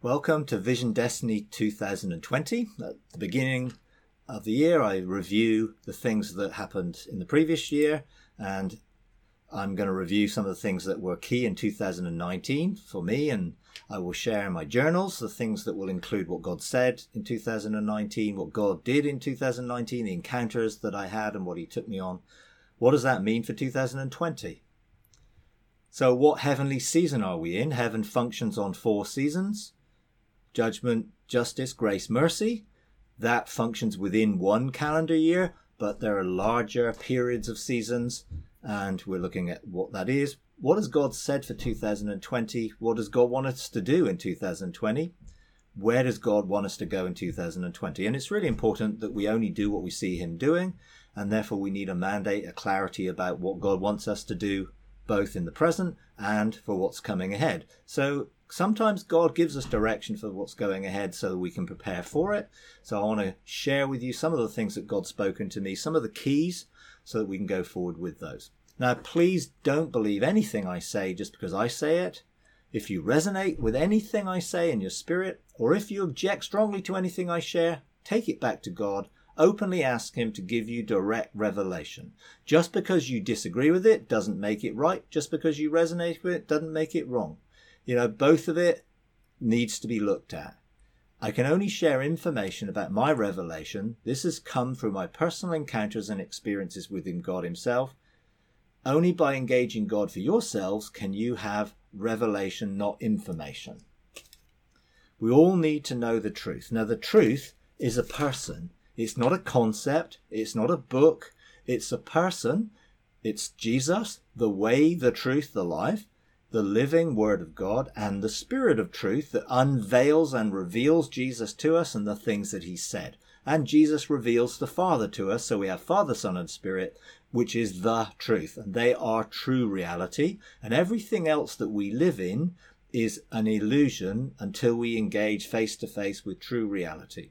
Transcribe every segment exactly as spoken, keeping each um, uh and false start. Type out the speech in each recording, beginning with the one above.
Welcome to Vision Destiny two thousand twenty. At the beginning of the year, I review the things that happened in the previous year, and I'm going to review some of the things that were key in two thousand nineteen for me, and I will share in my journals the things that will include what God said in two thousand nineteen, what God did in two thousand nineteen, the encounters that I had and what he took me on. What does that mean for two thousand twenty? So what heavenly season are we in? Heaven functions on four seasons: judgment, justice, grace, mercy. That functions within one calendar year, but there are larger periods of seasons, and we're looking at what that is. What has God said for two thousand twenty? What does God want us to do in two thousand twenty? Where does God want us to go in two thousand twenty? And it's really important that we only do what we see him doing, and therefore we need a mandate, a clarity about what God wants us to do, both in the present and for what's coming ahead. So sometimes God gives us direction for what's going ahead so that we can prepare for it. So I want to share with you some of the things that God's spoken to me, some of the keys, so that we can go forward with those. Now, please don't believe anything I say just because I say it. If you resonate with anything I say in your spirit, or if you object strongly to anything I share, take it back to God. Openly ask him to give you direct revelation. Just because you disagree with it doesn't make it right. Just because you resonate with it doesn't make it wrong. You know, both of it needs to be looked at. I can only share information about my revelation. This has come through my personal encounters and experiences with him, God himself. Only by engaging God for yourselves can you have revelation, not information. We all need to know the truth. Now, the truth is a person. It's not a concept. It's not a book. It's a person. It's Jesus, the way, the truth, the life, the living word of God, and the spirit of truth that unveils and reveals Jesus to us and the things that he said. And Jesus reveals the Father to us. So we have Father, Son, and Spirit, which is the truth. And they are true reality. And everything else that we live in is an illusion until we engage face to face with true reality.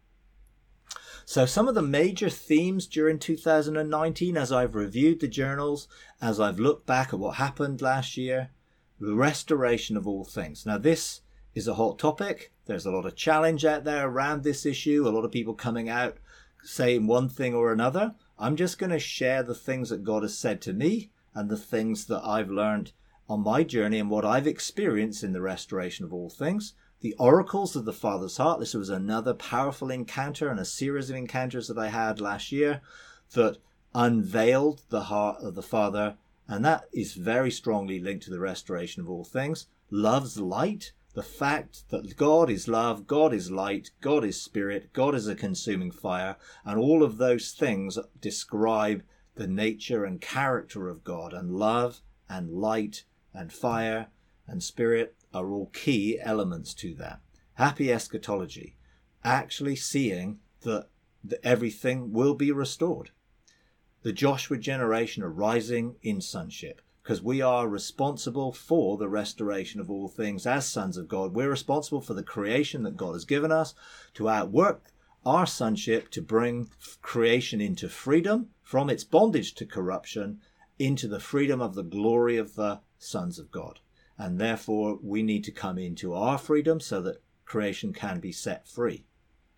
So some of the major themes during two thousand nineteen, as I've reviewed the journals, as I've looked back at what happened last year, the restoration of all things. Now, this is a hot topic. There's a lot of challenge out there around this issue. A lot of people coming out saying one thing or another. I'm just going to share the things that God has said to me and the things that I've learned on my journey and what I've experienced in the restoration of all things. The oracles of the Father's heart. This was another powerful encounter and a series of encounters that I had last year that unveiled the heart of the Father. And that is very strongly linked to the restoration of all things. Love's light. The fact that God is love, God is light, God is spirit, God is a consuming fire. And all of those things describe the nature and character of God. And love and light and fire and spirit are all key elements to that. Happy eschatology, actually seeing that, that everything will be restored. The Joshua generation are rising in sonship because we are responsible for the restoration of all things as sons of God. We're responsible for the creation that God has given us to outwork our sonship to bring creation into freedom from its bondage to corruption into the freedom of the glory of the sons of God. And therefore, we need to come into our freedom so that creation can be set free.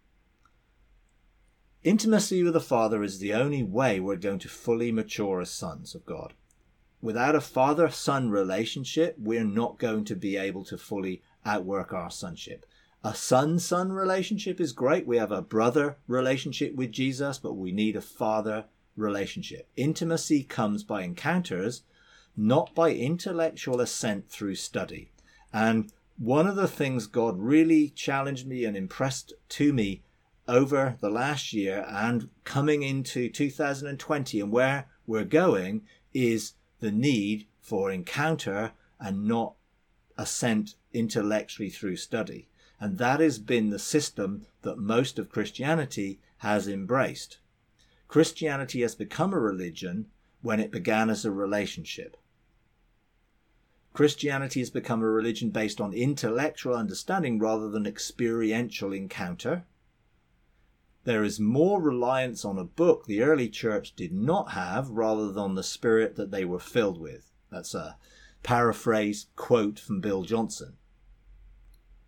Intimacy with the Father is the only way we're going to fully mature as sons of God. Without a father-son relationship, we're not going to be able to fully outwork our sonship. A son-son relationship is great. We have a brother relationship with Jesus, but we need a father relationship. Intimacy comes by encounters, not by intellectual assent through study. And one of the things God really challenged me and impressed to me over the last year and coming into two thousand twenty and where we're going is the need for encounter and not assent intellectually through study. And that has been the system that most of Christianity has embraced. Christianity has become a religion when it began as a relationship. Christianity has become a religion based on intellectual understanding rather than experiential encounter. There is more reliance on a book the early church did not have rather than the spirit that they were filled with. That's a paraphrase quote from Bill Johnson.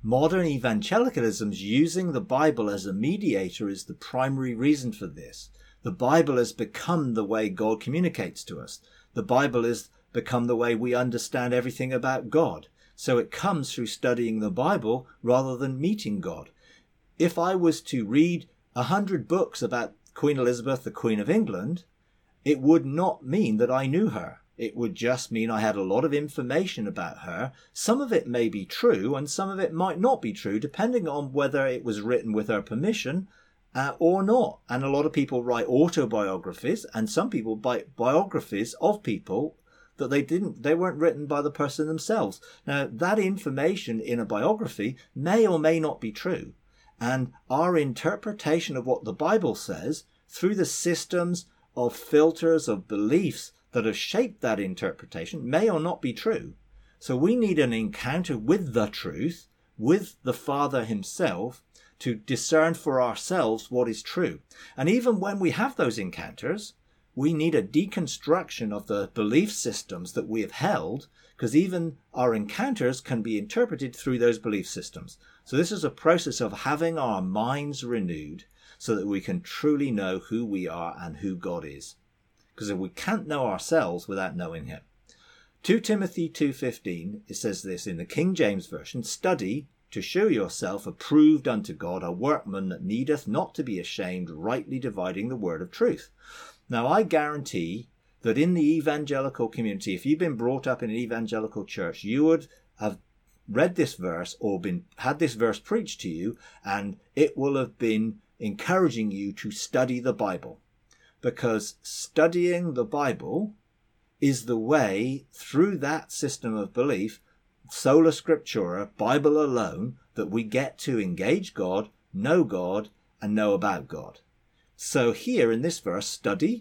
Modern evangelicalism's using the Bible as a mediator is the primary reason for this. The Bible has become the way God communicates to us. The Bible has become the way we understand everything about God. So it comes through studying the Bible rather than meeting God. If I was to read a hundred books about Queen Elizabeth, the Queen of England, it would not mean that I knew her. It would just mean I had a lot of information about her. Some of it may be true and some of it might not be true, depending on whether it was written with her permission uh, or not. And a lot of people write autobiographies, and some people write biographies of people that they didn't, they weren't written by the person themselves. Now, that information in a biography may or may not be true. And our interpretation of what the Bible says through the systems of filters of beliefs that have shaped that interpretation may or not be true. So we need an encounter with the truth, with the Father himself, to discern for ourselves what is true. And even when we have those encounters, we need a deconstruction of the belief systems that we have held, because even our encounters can be interpreted through those belief systems. So this is a process of having our minds renewed so that we can truly know who we are and who God is. Because we can't know ourselves without knowing him. Second Timothy two fifteen, it says this in the King James Version, "Study to show yourself approved unto God, a workman that needeth not to be ashamed, rightly dividing the word of truth." Now, I guarantee that in the evangelical community, if you've been brought up in an evangelical church, you would have read this verse or been had this verse preached to you, and it will have been encouraging you to study the Bible. Because studying the Bible is the way through that system of belief, sola scriptura, Bible alone, that we get to engage God, know God, and know about God. So here in this verse, study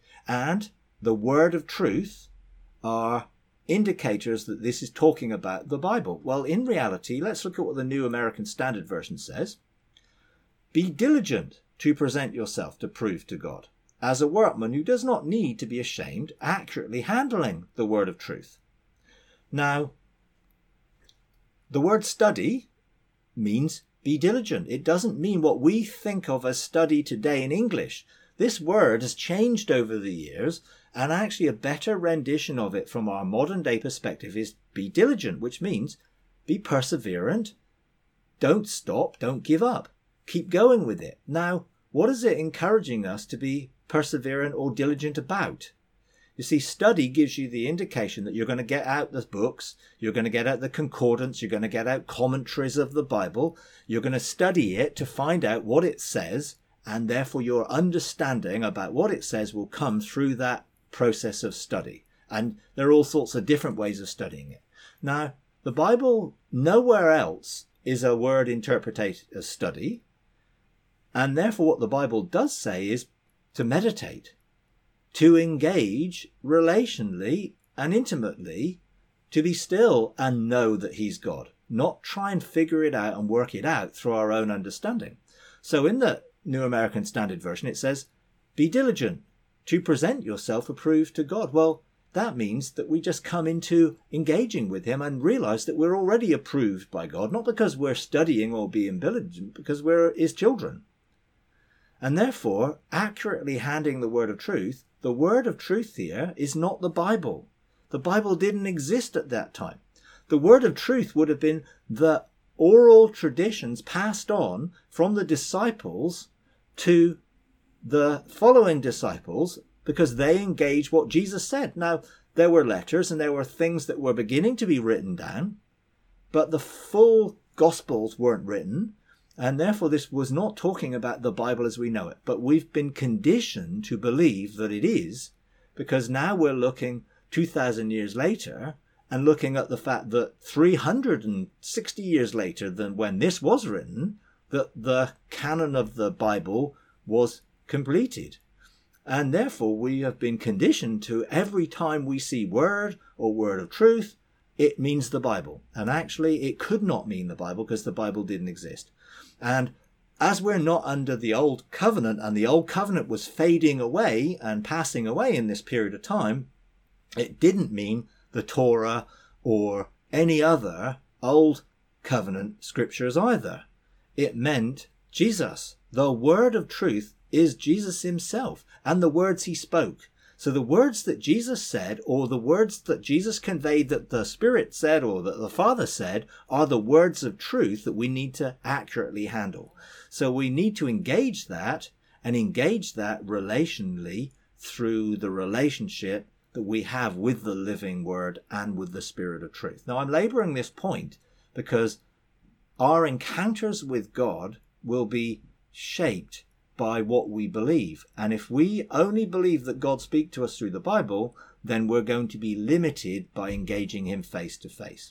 and the word of truth are indicators that this is talking about the Bible. Well, in reality, let's look at what the New American Standard Version says. "Be diligent to present yourself to prove to God, as a workman who does not need to be ashamed, accurately handling the word of truth." Now, the word study means be diligent. It doesn't mean what we think of as study today in English. This word has changed over the years, and actually a better rendition of it from our modern day perspective is be diligent, which means be perseverant. Don't stop, don't give up. Keep going with it. Now, what is it encouraging us to be perseverant or diligent about? You see, study gives you the indication that you're going to get out the books, you're going to get out the concordance, you're going to get out commentaries of the Bible, you're going to study it to find out what it says, and therefore your understanding about what it says will come through that process of study. And there are all sorts of different ways of studying it. Now, the Bible, nowhere else is a word interpreted as study, and therefore what the Bible does say is to meditate, to engage relationally and intimately, to be still and know that he's God, not try and figure it out and work it out through our own understanding. So in the New American Standard Version, it says, be diligent to present yourself approved to God. Well, that means that we just come into engaging with him and realize that we're already approved by God, not because we're studying or being diligent, because we're his children. And therefore, accurately handling the word of truth, the word of truth here is not the Bible. The Bible didn't exist at that time. The word of truth would have been the oral traditions passed on from the disciples to the following disciples because they engaged what Jesus said. Now, there were letters and there were things that were beginning to be written down, but the full Gospels weren't written. And therefore, this was not talking about the Bible as we know it. But we've been conditioned to believe that it is, because now we're looking two thousand years later and looking at the fact that three hundred sixty years later than when this was written, that the canon of the Bible was completed. And therefore, we have been conditioned to every time we see word or word of truth, it means the Bible. And actually, it could not mean the Bible because the Bible didn't exist. And as we're not under the old covenant, and the old covenant was fading away and passing away in this period of time, it didn't mean the Torah or any other old covenant scriptures either. It meant Jesus. The word of truth is Jesus himself and the words he spoke. So the words that Jesus said, or the words that Jesus conveyed that the Spirit said or that the Father said, are the words of truth that we need to accurately handle. So we need to engage that and engage that relationally through the relationship that we have with the living word and with the Spirit of truth. Now, I'm laboring this point because our encounters with God will be shaped by what we believe. And if we only believe that God speaks to us through the Bible, then we're going to be limited by engaging him face to face.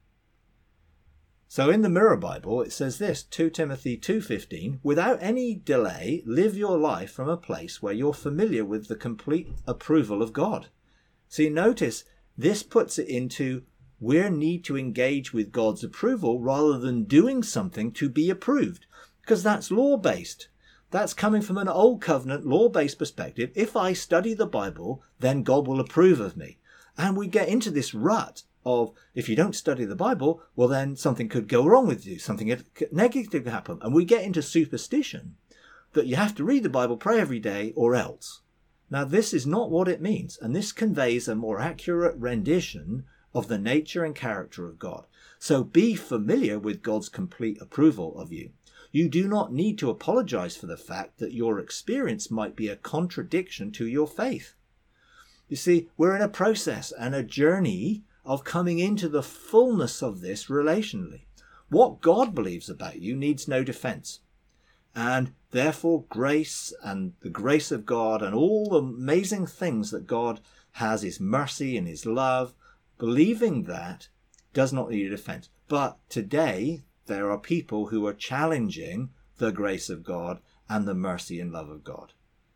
So in the Mirror Bible, it says this, Second Timothy two fifteen, without any delay, live your life from a place where you're familiar with the complete approval of God. See, notice this puts it into we need to engage with God's approval rather than doing something to be approved, because that's law-based. That's coming from an old covenant, law-based perspective. If I study the Bible, then God will approve of me. And we get into this rut of, if you don't study the Bible, well, then something could go wrong with you. Something negative could happen. And we get into superstition that you have to read the Bible, pray every day, or else. Now, this is not what it means. And this conveys a more accurate rendition of the nature and character of God. So be familiar with God's complete approval of you. You do not need to apologize for the fact that your experience might be a contradiction to your faith. You see, we're in a process and a journey of coming into the fullness of this relationally. What God believes about you needs no defense. And therefore, grace and the grace of God and all the amazing things that God has, his mercy and his love, believing that does not need a defense. But today, there are people who are challenging the grace of God and the mercy and love of God.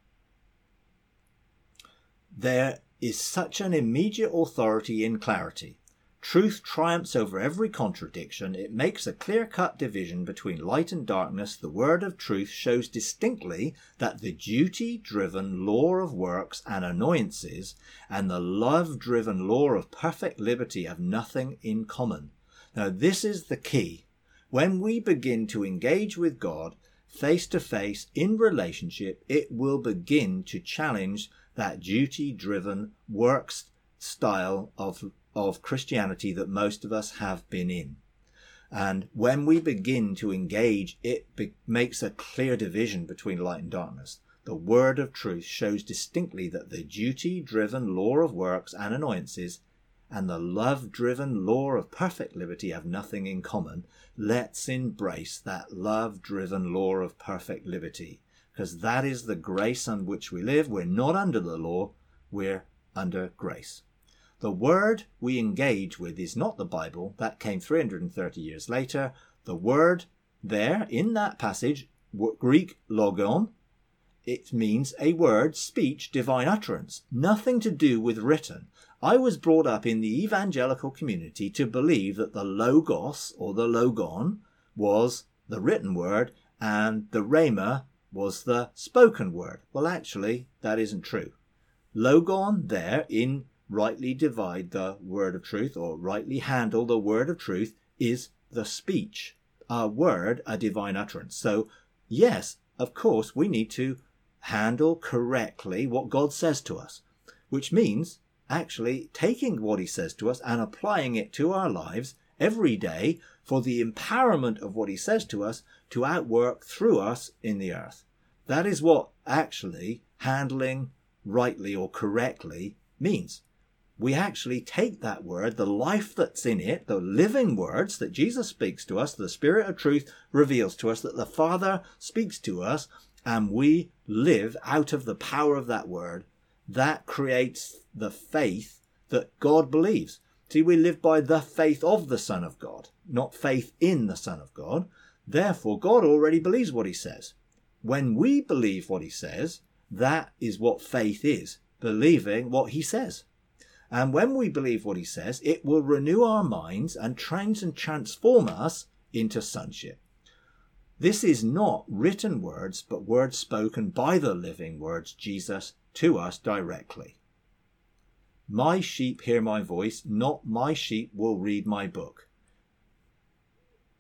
There is such an immediate authority in clarity. Truth triumphs over every contradiction. It makes a clear-cut division between light and darkness. The word of truth shows distinctly that the duty-driven law of works and annoyances and the love-driven law of perfect liberty have nothing in common. Now, this is the key. When we begin to engage with God face to face in relationship, it will begin to challenge that duty-driven works style of, of Christianity that most of us have been in. And when we begin to engage, it be- makes a clear division between light and darkness. The word of truth shows distinctly that the duty-driven law of works and annoyances and the love-driven law of perfect liberty have nothing in common. Let's embrace that love-driven law of perfect liberty, because that is the grace on which we live. We're not under the law, we're under grace. The word we engage with is not the Bible. That came three hundred thirty years later. The word there in that passage, Greek logon, it means a word, speech, divine utterance, nothing to do with written. I was brought up in the evangelical community to believe that the logos or the logon was the written word and the rhema was the spoken word. Well, actually, that isn't true. Logon there in rightly divide the word of truth or rightly handle the word of truth is the speech, a word, a divine utterance. So yes, of course, we need to handle correctly what God says to us, which means actually taking what he says to us and applying it to our lives every day for the empowerment of what he says to us to outwork through us in the earth. That is what actually handling rightly or correctly means. We actually take that word, the life that's in it, the living words that Jesus speaks to us, the Spirit of truth reveals to us, that the Father speaks to us, and we live out of the power of that word. That creates the faith that God believes. See, we live by the faith of the Son of God, not faith in the Son of God. Therefore, God already believes what he says. When we believe what he says, that is what faith is, believing what he says. And when we believe what he says, it will renew our minds and train and transform us into sonship. This is not written words, but words spoken by the living words, Jesus, to us directly. My sheep hear my voice, not my sheep will read my book.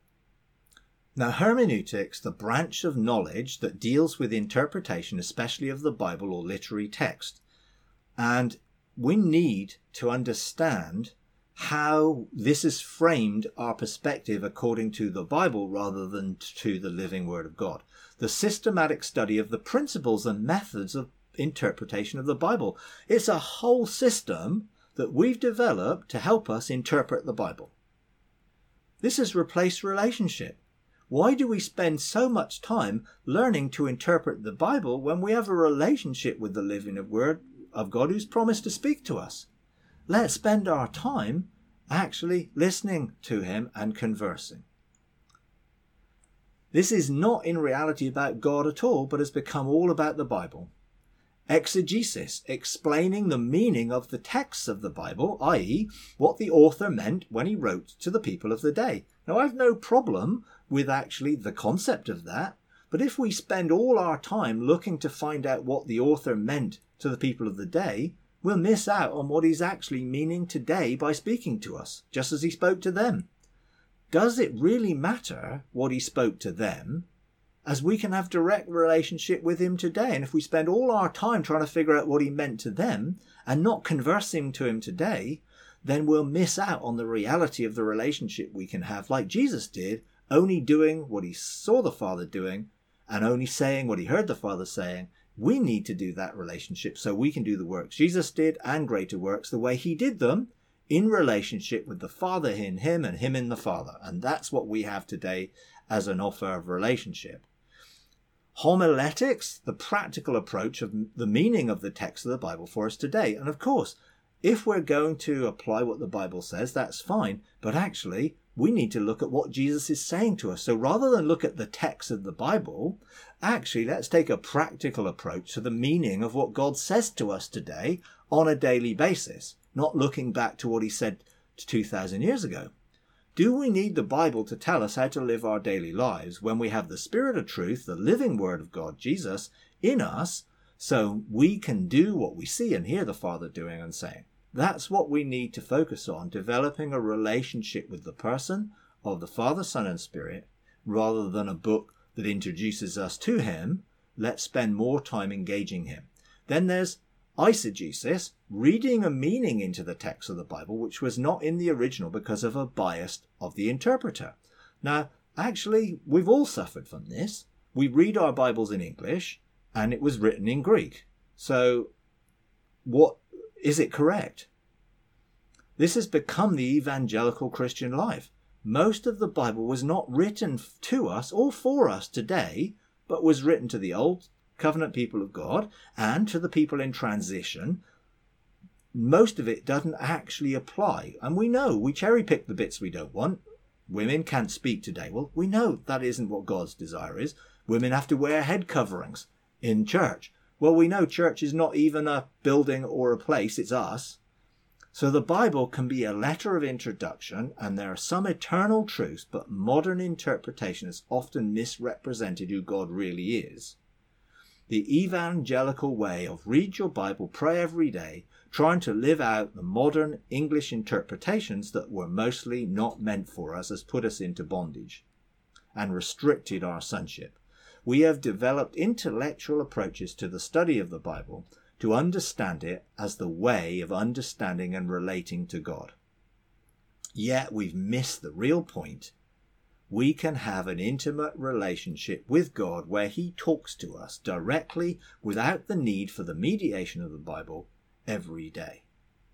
Now, hermeneutics, the branch of knowledge that deals with interpretation, especially of the Bible or literary text. And we need to understand how this has framed our perspective according to the Bible rather than to the living Word of God. The systematic study of the principles and methods of interpretation of the Bible. It's a whole system that we've developed to help us interpret the Bible. This has replaced relationship. Why do we spend so much time learning to interpret the Bible when we have a relationship with the living Word of God who's promised to speak to us? Let's spend our time actually listening to him and conversing. This is not in reality about God at all, but has become all about the Bible. Exegesis, explaining the meaning of the texts of the Bible, that is, what the author meant when he wrote to the people of the day. Now, I've no problem with actually the concept of that, but if we spend all our time looking to find out what the author meant to the people of the day, we'll miss out on what he's actually meaning today by speaking to us, just as he spoke to them. Does it really matter what he spoke to them, as we can have direct relationship with him today? And if we spend all our time trying to figure out what he meant to them and not conversing to him today, then we'll miss out on the reality of the relationship we can have like Jesus did, only doing what he saw the Father doing and only saying what he heard the Father saying. We need to do that relationship so we can do the works Jesus did and greater works the way he did them, in relationship with the Father in him and him in the Father. And that's what we have today as an offer of relationship. Homiletics, the practical approach of the meaning of the text of the Bible for us today. And of course, if we're going to apply what the Bible says, that's fine. But actually, we need to look at what Jesus is saying to us. So rather than look at the text of the Bible, actually, let's take a practical approach to the meaning of what God says to us today on a daily basis, not looking back to what he said two thousand years ago. Do we need the Bible to tell us how to live our daily lives when we have the Spirit of truth, the living Word of God, Jesus, in us, so we can do what we see and hear the Father doing and saying? That's what we need to focus on, developing a relationship with the person of the Father, Son, and Spirit, rather than a book that introduces us to him. Let's spend more time engaging him. Then there's eisegesis, reading a meaning into the text of the Bible, which was not in the original because of a bias of the interpreter. Now, actually, we've all suffered from this. We read our Bibles in English, and it was written in Greek. So, what is it correct? This has become the evangelical Christian life. Most of the Bible was not written to us or for us today, but was written to the Old Covenant people of God and to the people in transition. Most of it doesn't actually apply. And we know, we cherry pick the bits we don't want. Women can't speak today. Well, we know that isn't what God's desire is. Women have to wear head coverings in church. Well, we know church is not even a building or a place, it's us. So the Bible can be a letter of introduction, and there are some eternal truths, but modern interpretation has often misrepresented who God really is. The evangelical way of read your Bible, pray every day, trying to live out the modern English interpretations that were mostly not meant for us, has put us into bondage and restricted our sonship. We have developed intellectual approaches to the study of the Bible to understand it as the way of understanding and relating to God. Yet we've missed the real point. We can have an intimate relationship with God where he talks to us directly without the need for the mediation of the Bible every day.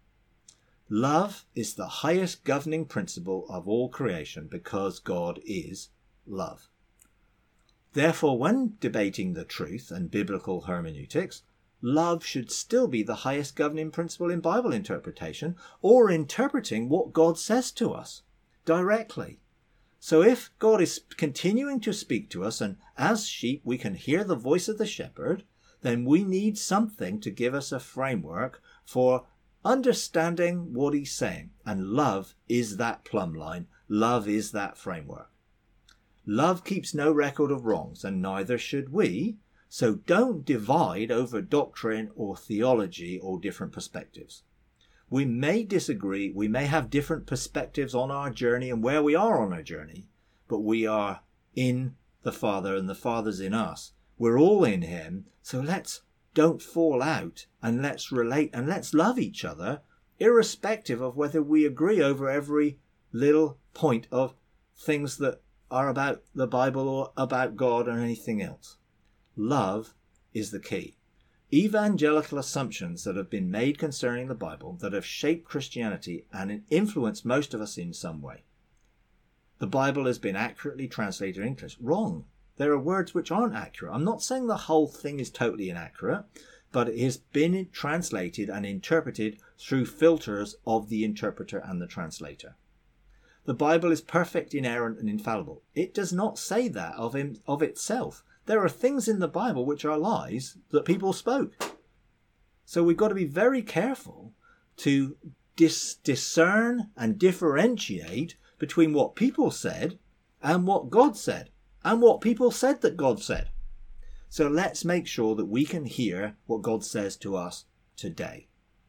Love is the highest governing principle of all creation because God is love. Therefore, when debating the truth and biblical hermeneutics, love should still be the highest governing principle in Bible interpretation or interpreting what God says to us directly. So if God is continuing to speak to us and as sheep we can hear the voice of the shepherd, then we need something to give us a framework for understanding what he's saying. And love is that plumb line. Love is that framework. Love keeps no record of wrongs, and neither should we. So don't divide over doctrine or theology or different perspectives. We may disagree, we may have different perspectives on our journey and where we are on our journey, but we are in the Father and the Father's in us. We're all in him. So let's don't fall out, and let's relate, and let's love each other, irrespective of whether we agree over every little point of things that are about the Bible or about God or anything else. Love is the key. Evangelical assumptions that have been made concerning the Bible that have shaped Christianity and influenced most of us in some way. The Bible has been accurately translated in English. Wrong. There are words which aren't accurate. I'm not saying the whole thing is totally inaccurate, but it has been translated and interpreted through filters of the interpreter and the translator. The Bible is perfect, inerrant, and infallible. It does not say that of him, of itself. There are things in the Bible which are lies that people spoke. So we've got to be very careful to dis- discern and differentiate between what people said and what God said, and what people said that God said. So let's make sure that we can hear what God says to us today.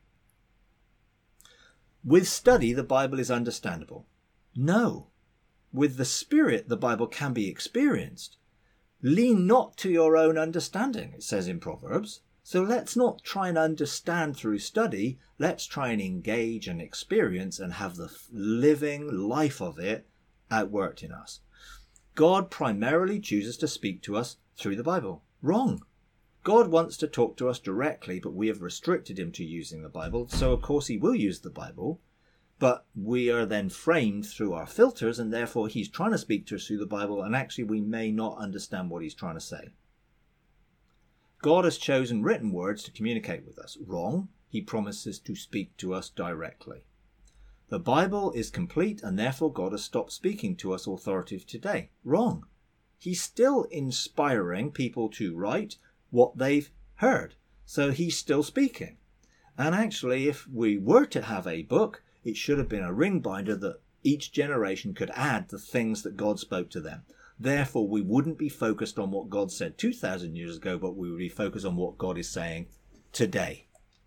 With study, the Bible is understandable. No. With the Spirit, the Bible can be experienced. Lean not to your own understanding, it says in Proverbs. So let's not try and understand through study. Let's try and engage and experience and have the living life of it outworked in us. God primarily chooses to speak to us through the Bible. Wrong. God wants to talk to us directly, but we have restricted him to using the Bible. So, of course, he will use the Bible. But we are then framed through our filters, and therefore he's trying to speak to us through the Bible, and actually we may not understand what he's trying to say. God has chosen written words to communicate with us. Wrong. He promises to speak to us directly. The Bible is complete, and therefore God has stopped speaking to us authoritative today. Wrong. He's still inspiring people to write what they've heard. So he's still speaking. And actually, if we were to have a book, it should have been a ring binder that each generation could add the things that God spoke to them. Therefore, we wouldn't be focused on what God said two thousand years ago, but we would be focused on what God is saying today.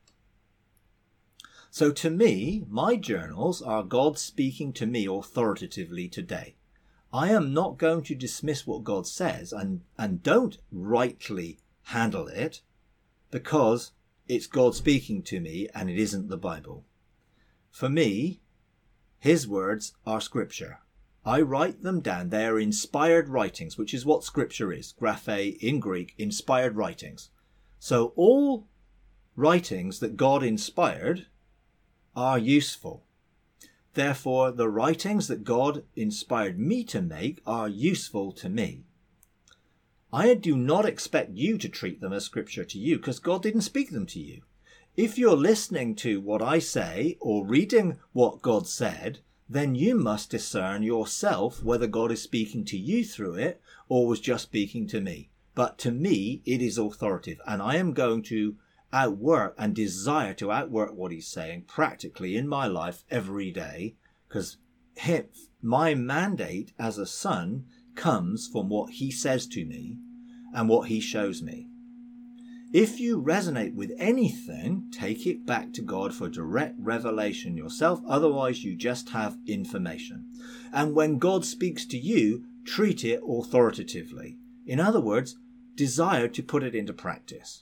So to me, my journals are God speaking to me authoritatively today. I am not going to dismiss what God says and, and don't rightly handle it because it's God speaking to me and it isn't the Bible. For me, his words are scripture. I write them down. They are inspired writings, which is what scripture is. Graphe in Greek, inspired writings. So all writings that God inspired are useful. Therefore, the writings that God inspired me to make are useful to me. I do not expect you to treat them as scripture to you because God didn't speak them to you. If you're listening to what I say or reading what God said, then you must discern yourself whether God is speaking to you through it or was just speaking to me. But to me, it is authoritative, and I am going to outwork and desire to outwork what he's saying practically in my life every day, because my mandate as a son comes from what he says to me and what he shows me. If you resonate with anything, take it back to God for direct revelation yourself. Otherwise, you just have information. And when God speaks to you, treat it authoritatively. In other words, desire to put it into practice.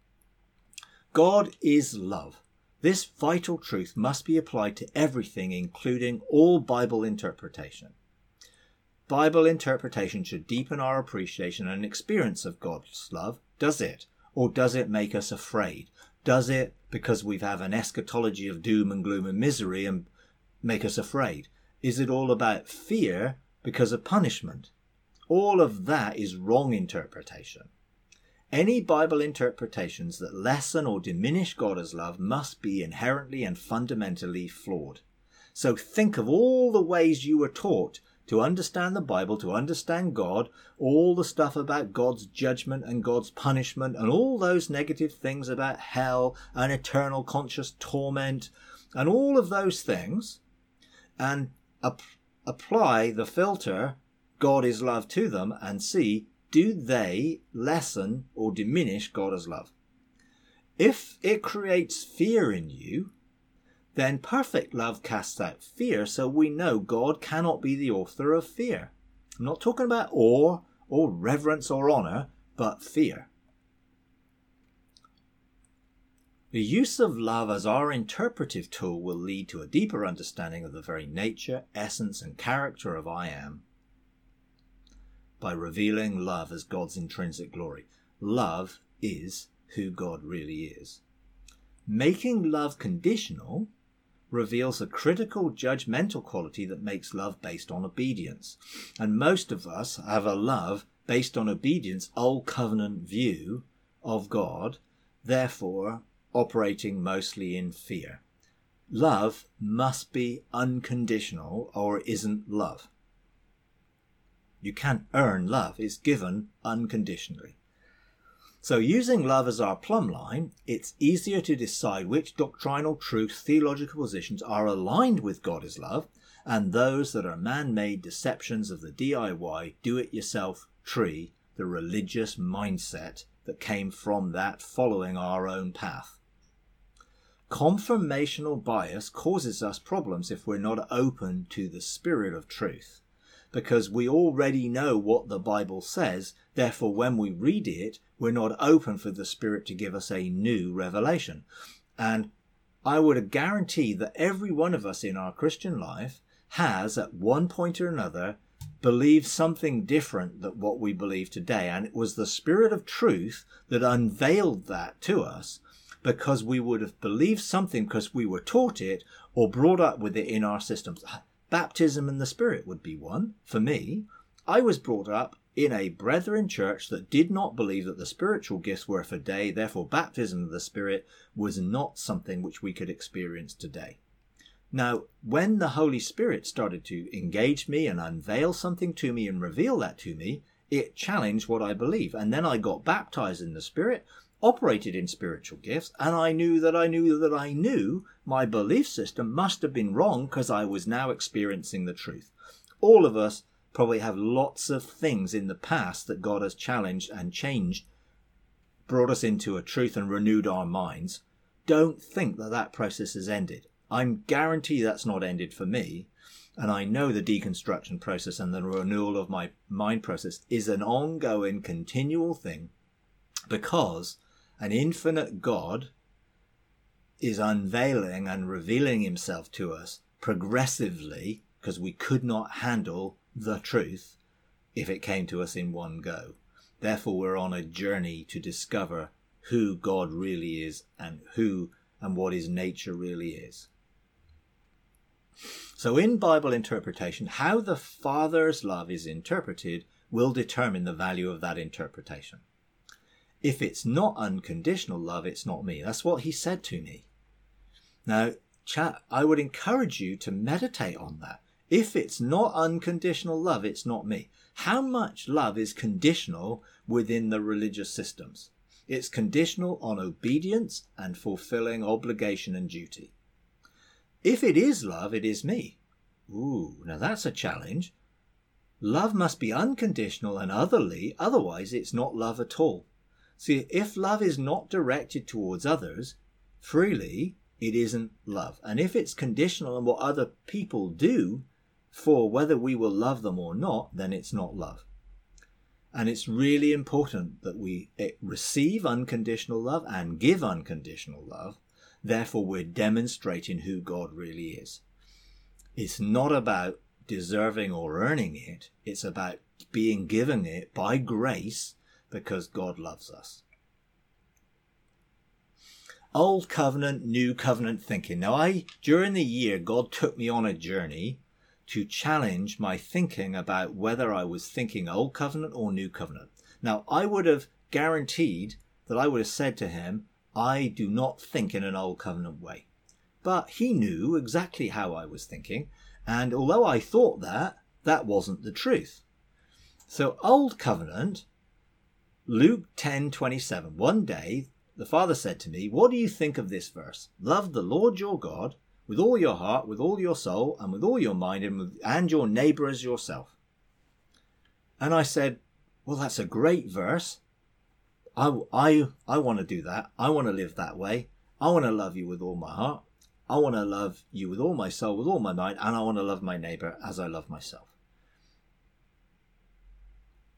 God is love. This vital truth must be applied to everything, including all Bible interpretation. Bible interpretation should deepen our appreciation and experience of God's love. Does it? Or does it make us afraid? Does it, because we have an eschatology of doom and gloom and misery, and make us afraid? Is it all about fear because of punishment? All of that is wrong interpretation. Any Bible interpretations that lessen or diminish God as love must be inherently and fundamentally flawed. So think of all the ways you were taught to understand the Bible, to understand God, all the stuff about God's judgment and God's punishment and all those negative things about hell and eternal conscious torment and all of those things, and ap- apply the filter God is love to them and see, do they lessen or diminish God as love? If it creates fear in you, then perfect love casts out fear, so we know God cannot be the author of fear. I'm not talking about awe or reverence or honour, but fear. The use of love as our interpretive tool will lead to a deeper understanding of the very nature, essence, and character of I Am by revealing love as God's intrinsic glory. Love is who God really is. Making love conditional reveals a critical judgmental quality that makes love based on obedience. And most of us have a love based on obedience, old covenant view of God, therefore operating mostly in fear. Love must be unconditional or it isn't love. You can't earn love. It's given unconditionally. So using love as our plumb line, it's easier to decide which doctrinal truth, theological positions are aligned with God as love and those that are man-made deceptions of the D I Y, do-it-yourself tree, the religious mindset that came from that following our own path. Confirmational bias causes us problems if we're not open to the spirit of truth, because we already know what the Bible says. Therefore, when we read it, we're not open for the Spirit to give us a new revelation. And I would guarantee that every one of us in our Christian life has, at one point or another, believed something different than what we believe today. And it was the Spirit of truth that unveiled that to us, because we would have believed something because we were taught it or brought up with it in our systems. Baptism in the Spirit would be one. For me, I was brought up in a brethren church that did not believe that the spiritual gifts were for day. Therefore, baptism of the Spirit was not something which we could experience today. Now, when the Holy Spirit started to engage me and unveil something to me and reveal that to me, it challenged what I believe. And then I got baptized in the Spirit, operated in spiritual gifts, and I knew that I knew that I knew my belief system must have been wrong because I was now experiencing the truth. All of us probably have lots of things in the past that God has challenged and changed, brought us into a truth and renewed our minds. Don't think that that process has ended. I'm guarantee that's not ended for me. And I know the deconstruction process and the renewal of my mind process is an ongoing, continual thing, because an infinite God is unveiling and revealing himself to us progressively, because we could not handle the truth if it came to us in one go. Therefore, we're on a journey to discover who God really is and who and what his nature really is. So in Bible interpretation, how the Father's love is interpreted will determine the value of that interpretation. If it's not unconditional love, it's not me. That's what he said to me. Now, chat, I would encourage you to meditate on that. If it's not unconditional love, it's not me. How much love is conditional within the religious systems? It's conditional on obedience and fulfilling obligation and duty. If it is love, it is me. Ooh, now that's a challenge. Love must be unconditional and otherly, otherwise it's not love at all. See, if love is not directed towards others freely, it isn't love. And if it's conditional on what other people do for whether we will love them or not, then it's not love. And it's really important that we receive unconditional love and give unconditional love. Therefore, we're demonstrating who God really is. It's not about deserving or earning it. It's about being given it by grace because God loves us. Old covenant, new covenant thinking. Now, I during the year, God took me on a journey to challenge my thinking about whether I was thinking old covenant or new covenant. Now, I would have guaranteed that I would have said to him, I do not think in an old covenant way. But he knew exactly how I was thinking. And although I thought that, that wasn't the truth. So old covenant, Luke ten twenty-seven. One day, the Father said to me, what do you think of this verse? Love the Lord your God with all your heart, with all your soul, and with all your mind, and, with, and your neighbour as yourself. And I said, well, that's a great verse. I, I, I want to do that. I want to live that way. I want to love you with all my heart. I want to love you with all my soul, with all my mind, and I want to love my neighbour as I love myself.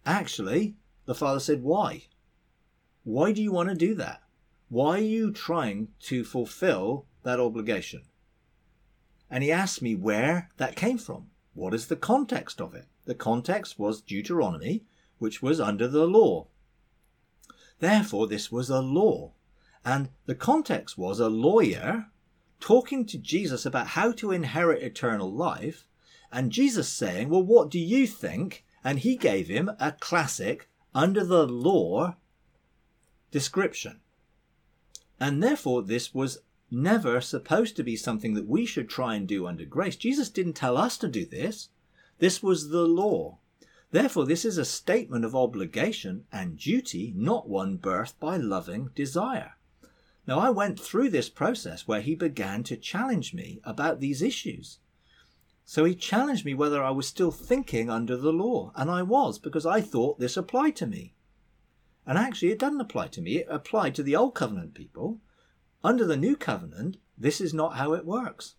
Actually, the father said, why? Why do you want to do that? Why are you trying to fulfill that obligation? And he asked me where that came from. What is the context of it? The context was Deuteronomy, which was under the law. Therefore, this was a law. And the context was a lawyer talking to Jesus about how to inherit eternal life, and Jesus saying, well, what do you think? And he gave him a classic under the law description. And therefore, this was never supposed to be something that we should try and do under grace. Jesus didn't tell us to do this. This was the law. Therefore, this is a statement of obligation and duty, not one birthed by loving desire. Now, I went through this process where he began to challenge me about these issues. So he challenged me whether I was still thinking under the law. And I was, because I thought this applied to me. And actually, it doesn't apply to me. It applied to the old covenant people. Under the new covenant, this is not how it works.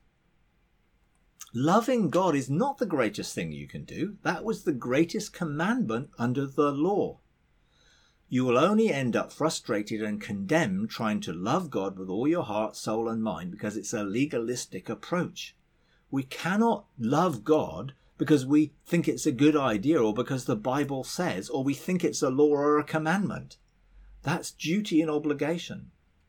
Loving God is not the greatest thing you can do. That was the greatest commandment under the law. You will only end up frustrated and condemned trying to love God with all your heart, soul, and mind because it's a legalistic approach. We cannot love God because we think it's a good idea or because the Bible says, or we think it's a law or a commandment. That's duty and obligation.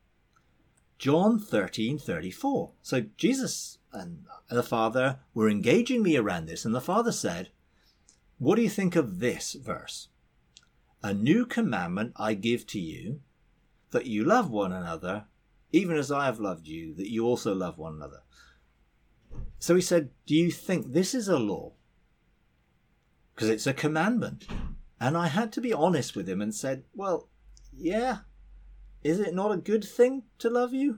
John thirteen thirty-four. So Jesus and the Father were engaging me around this, and the Father said, what do you think of this verse? A new commandment I give to you, that you love one another, even as I have loved you, that you also love one another. So he said, do you think this is a law? Because it's a commandment. And I had to be honest with him and said, well, yeah. Is it not a good thing to love you?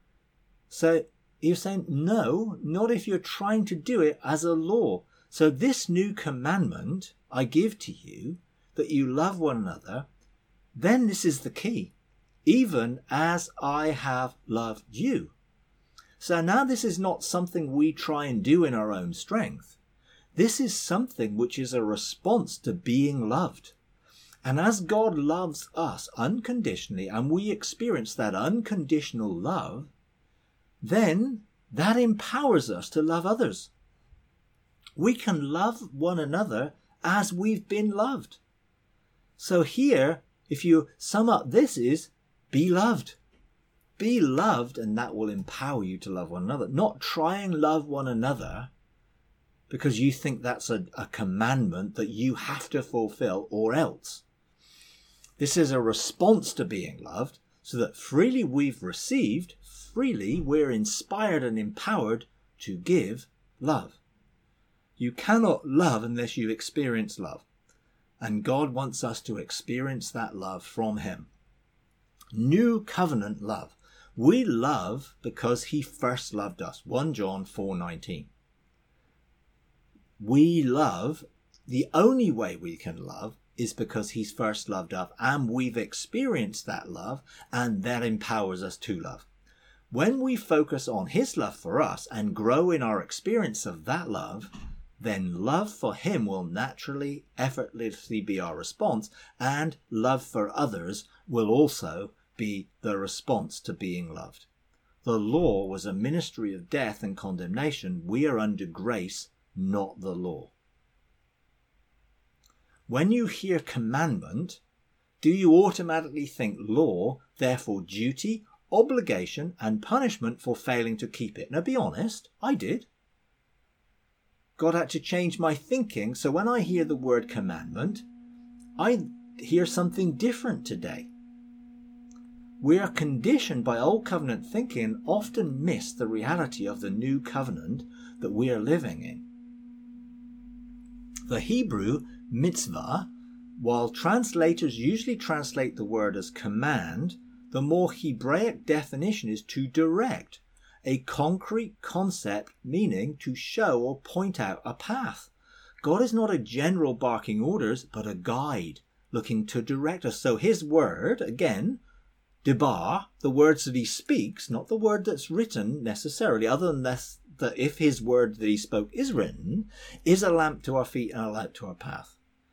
So he was saying, no, not if you're trying to do it as a law. So this new commandment I give to you, that you love one another, then this is the key. Even as I have loved you. So now this is not something we try and do in our own strength. This is something which is a response to being loved. And as God loves us unconditionally, and we experience that unconditional love, then that empowers us to love others. We can love one another as we've been loved. So here, if you sum up this, is be loved. Be loved, and that will empower you to love one another. Not try and love one another because you think that's a, a commandment that you have to fulfill or else. This is a response to being loved, so that freely we've received, freely we're inspired and empowered to give love. You cannot love unless you experience love. And God wants us to experience that love from him. New covenant love. We love because he first loved us. First John four nineteen. We love, the only way we can love is because he's first loved us and we've experienced that love, and that empowers us to love. When we focus on his love for us and grow in our experience of that love, then love for him will naturally, effortlessly be our response, and love for others will also be the response to being loved. The law was a ministry of death and condemnation. We are under grace, not the law. When you hear commandment, do you automatically think law, therefore duty, obligation, and punishment for failing to keep it? Now be honest, I did. God had to change my thinking, so when I hear the word commandment, I hear something different today. We are conditioned by old covenant thinking and often miss the reality of the new covenant that we are living in. The Hebrew mitzvah, while translators usually translate the word as command, the more Hebraic definition is to direct, a concrete concept meaning to show or point out a path. God is not a general barking orders, but a guide looking to direct us. So his word, again, debar, the words that he speaks, not the word that's written necessarily, other than this, that if his word that he spoke is written, is a lamp to our feet and a light to our path.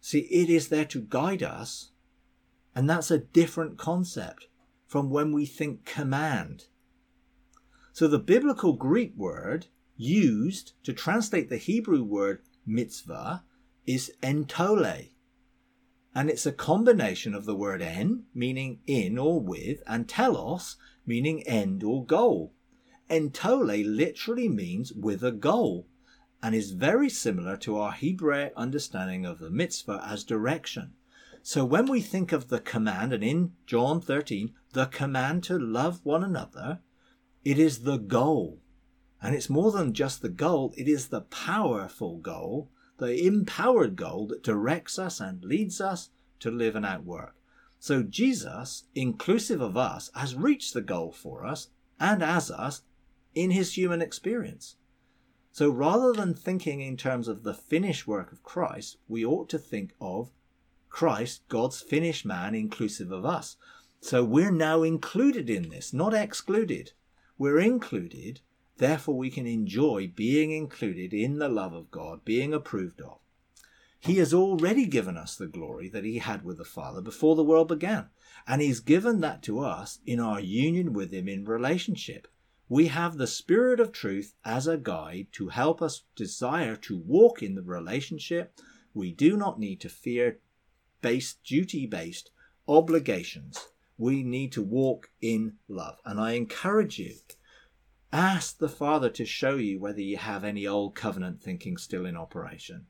See, it is there to guide us, and that's a different concept from when we think command. So the biblical Greek word used to translate the Hebrew word mitzvah is entole. And it's a combination of the word en, meaning in or with, and telos, meaning end or goal. Entole literally means with a goal, and is very similar to our Hebraic understanding of the mitzvah as direction. So when we think of the command, and in John thirteen, the command to love one another, it is the goal. And it's more than just the goal, it is the powerful goal, the empowered goal that directs us and leads us to live and outwork. So Jesus, inclusive of us, has reached the goal for us and as us in his human experience. So rather than thinking in terms of the finished work of Christ, we ought to think of Christ, God's finished man, inclusive of us. So we're now included in this, not excluded. We're included, therefore we can enjoy being included in the love of God, being approved of. He has already given us the glory that he had with the Father before the world began, and he's given that to us in our union with him in relationship. We have the Spirit of truth as a guide to help us desire to walk in the relationship. We do not need to fear based, duty-based obligations. We need to walk in love. And I encourage you, ask the Father to show you whether you have any old covenant thinking still in operation.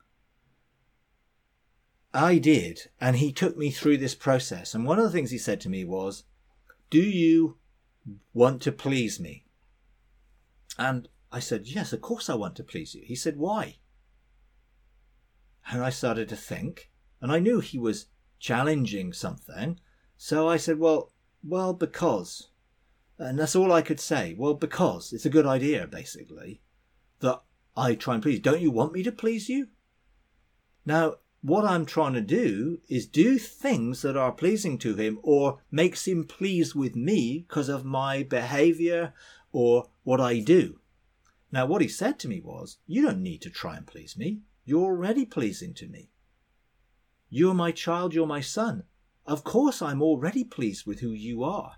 I did, and he took me through this process. And one of the things he said to me was, do you want to please me? And I said, yes, of course I want to please you. He said, why? And I started to think, and I knew he was challenging something. So I said, well, well, because. And that's all I could say. Well, because it's a good idea, basically, that I try and please. Don't you want me to please you? Now, what I'm trying to do is do things that are pleasing to him or makes him pleased with me because of my behavior or what I do. Now, what he said to me was, you don't need to try and please me. You're already pleasing to me. You're my child. You're my son. Of course, I'm already pleased with who you are.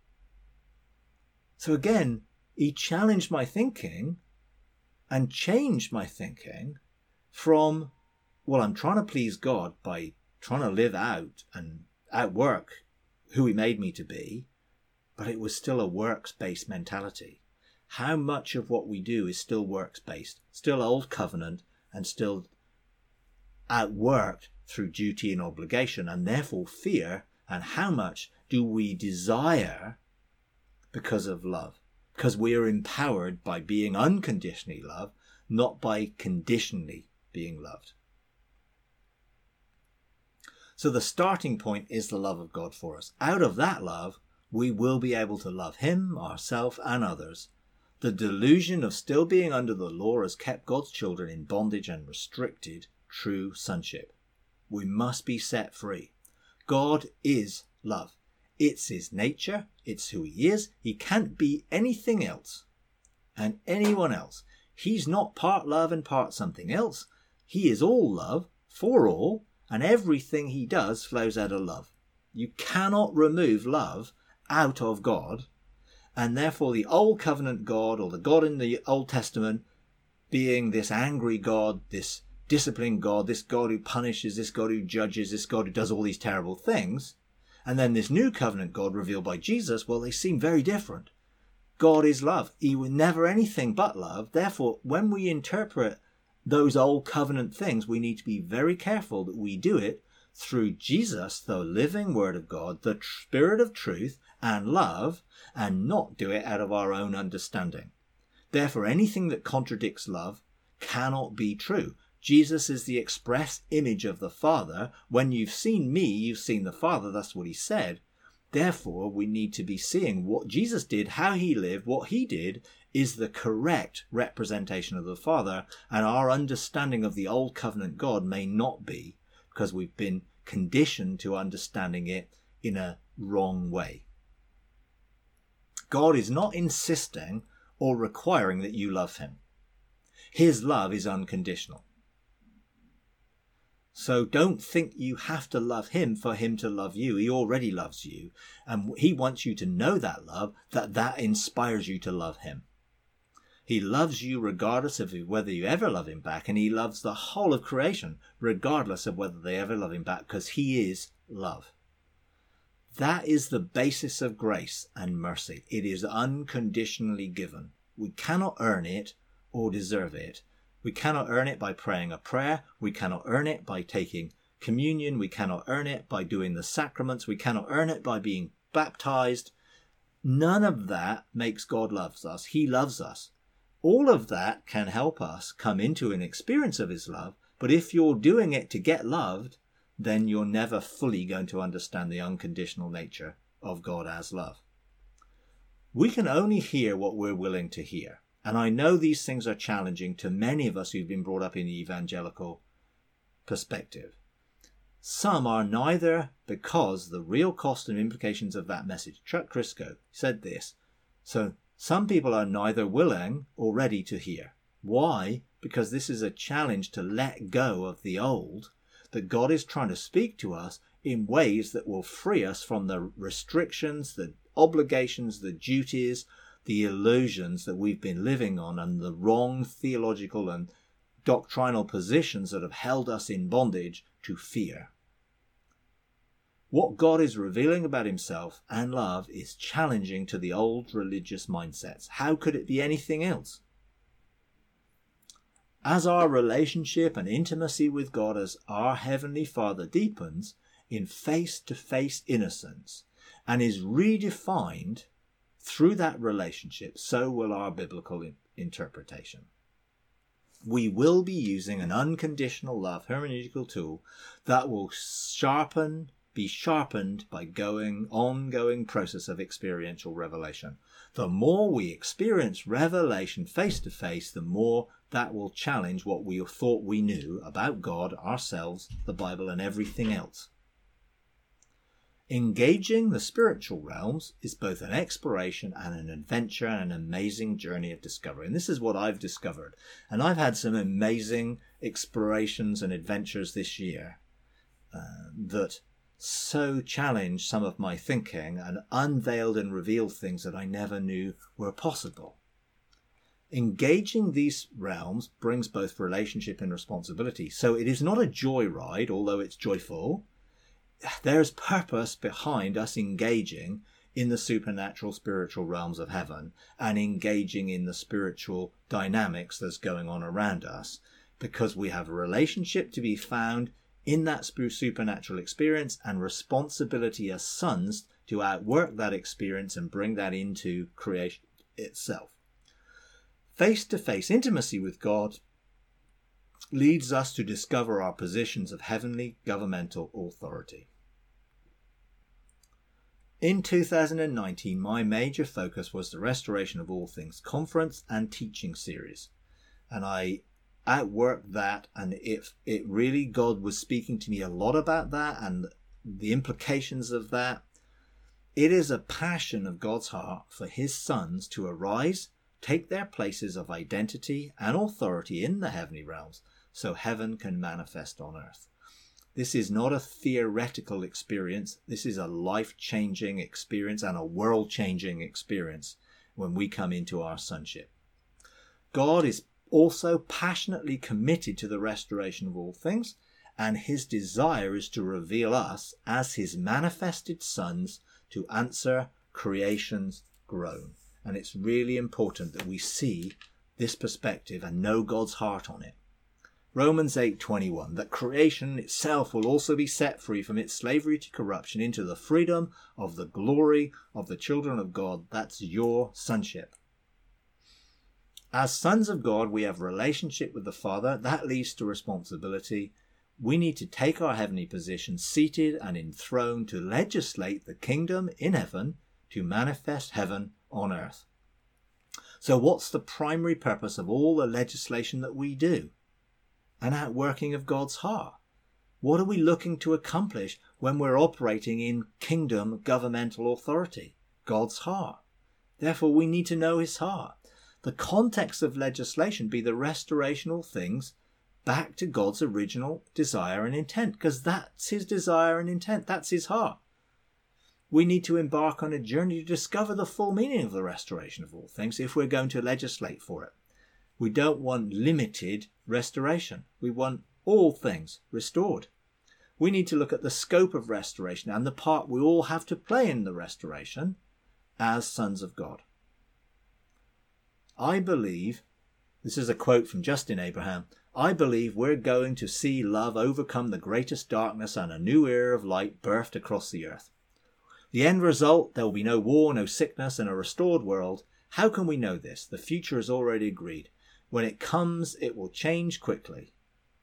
So again, he challenged my thinking and changed my thinking from, well, I'm trying to please God by trying to live out and outwork who he made me to be, but it was still a works-based mentality. How much of what we do is still works-based, still old covenant, and still outworked through duty and obligation, and therefore fear, and how much do we desire because of love? Because we are empowered by being unconditionally loved, not by conditionally being loved. So the starting point is the love of God for us. Out of that love, we will be able to love him, ourselves, and others. The delusion of still being under the law has kept God's children in bondage and restricted true sonship. We must be set free. God is love. It's his nature. It's who he is. He can't be anything else and anyone else. He's not part love and part something else. He is all love for all, and everything he does flows out of love. You cannot remove love out of God, and therefore the old covenant God, or the God in the Old Testament, being this angry God, this disciplined God, this God who punishes, this God who judges, this God who does all these terrible things, and then this new covenant God revealed by Jesus, well, they seem very different. God is love. He was never anything but love. Therefore, when we interpret those old covenant things, we need to be very careful that we do it through Jesus, the living word of God, the tr- spirit of truth and love, and not do it out of our own understanding. Therefore, anything that contradicts love cannot be true. Jesus is the express image of the Father. When you've seen me, you've seen the Father. That's what he said. Therefore, we need to be seeing what Jesus did, how he lived, what he did is the correct representation of the Father, and our understanding of the old covenant God may not be, because we've been conditioned to understanding it in a wrong way. God is not insisting or requiring that you love him. His love is unconditional. So don't think you have to love him for him to love you. He already loves you. And he wants you to know that love, that that inspires you to love him. He loves you regardless of whether you ever love him back. And he loves the whole of creation regardless of whether they ever love him back, because he is love. That is the basis of grace and mercy. It is unconditionally given. We cannot earn it or deserve it. We cannot earn it by praying a prayer. We cannot earn it by taking communion. We cannot earn it by doing the sacraments. We cannot earn it by being baptized. None of that makes God loves us. He loves us. All of that can help us come into an experience of his love. But if you're doing it to get loved, then you're never fully going to understand the unconditional nature of God as love. We can only hear what we're willing to hear. And I know these things are challenging to many of us who've been brought up in the evangelical perspective. Some are neither, because the real cost and implications of that message. Chuck Crisco said this. So some people are neither willing or ready to hear. Why? Because this is a challenge to let go of the old, that God is trying to speak to us in ways that will free us from the restrictions, the obligations, the duties, the illusions that we've been living on, and the wrong theological and doctrinal positions that have held us in bondage to fear. What God is revealing about himself and love is challenging to the old religious mindsets. How could it be anything else? As our relationship and intimacy with God as our Heavenly Father deepens in face-to-face innocence and is redefined through that relationship, so will our biblical in- interpretation. We will be using an unconditional love hermeneutical tool that will sharpen, be sharpened by going ongoing process of experiential revelation. The more we experience revelation face to face, the more that will challenge what we thought we knew about God, ourselves, the Bible, and everything else. Engaging the spiritual realms is both an exploration and an adventure and an amazing journey of discovery. And this is what I've discovered. And I've had some amazing explorations and adventures this year uh, that so challenged some of my thinking and unveiled and revealed things that I never knew were possible. Engaging these realms brings both relationship and responsibility. So it is not a joyride, although it's joyful. There's purpose behind us engaging in the supernatural spiritual realms of heaven and engaging in the spiritual dynamics that's going on around us, because we have a relationship to be found in that supernatural experience and responsibility as sons to outwork that experience and bring that into creation itself. Face-to-face intimacy with God leads us to discover our positions of heavenly governmental authority. In two thousand nineteen, my major focus was the Restoration of All Things conference and teaching series. And I outworked that, and if it really, God was speaking to me a lot about that and the implications of that. It is a passion of God's heart for his sons to arise, take their places of identity and authority in the heavenly realms, so heaven can manifest on earth. This is not a theoretical experience. This is a life-changing experience and a world-changing experience when we come into our sonship. God is also passionately committed to the restoration of all things, and his desire is to reveal us as his manifested sons to answer creation's groan. And it's really important that we see this perspective and know God's heart on it. Romans eight twenty-one, that creation itself will also be set free from its slavery to corruption into the freedom of the glory of the children of God. That's your sonship. As sons of God, we have relationship with the Father. That leads to responsibility. We need to take our heavenly position, seated and enthroned, to legislate the kingdom in heaven, to manifest heaven on earth. So what's the primary purpose of all the legislation that we do? An outworking of God's heart. What are we looking to accomplish when we're operating in kingdom governmental authority? God's heart. Therefore, we need to know his heart. The context of legislation be the restoration of things back to God's original desire and intent, because that's his desire and intent. That's his heart. We need to embark on a journey to discover the full meaning of the restoration of all things if we're going to legislate for it. We don't want limited restoration. We want all things restored. We need to look at the scope of restoration and the part we all have to play in the restoration as sons of God. I believe, this is a quote from Justin Abraham, I believe we're going to see love overcome the greatest darkness and a new era of light birthed across the earth. The end result, there will be no war, no sickness, and a restored world. How can we know this? The future is already agreed. When it comes, it will change quickly.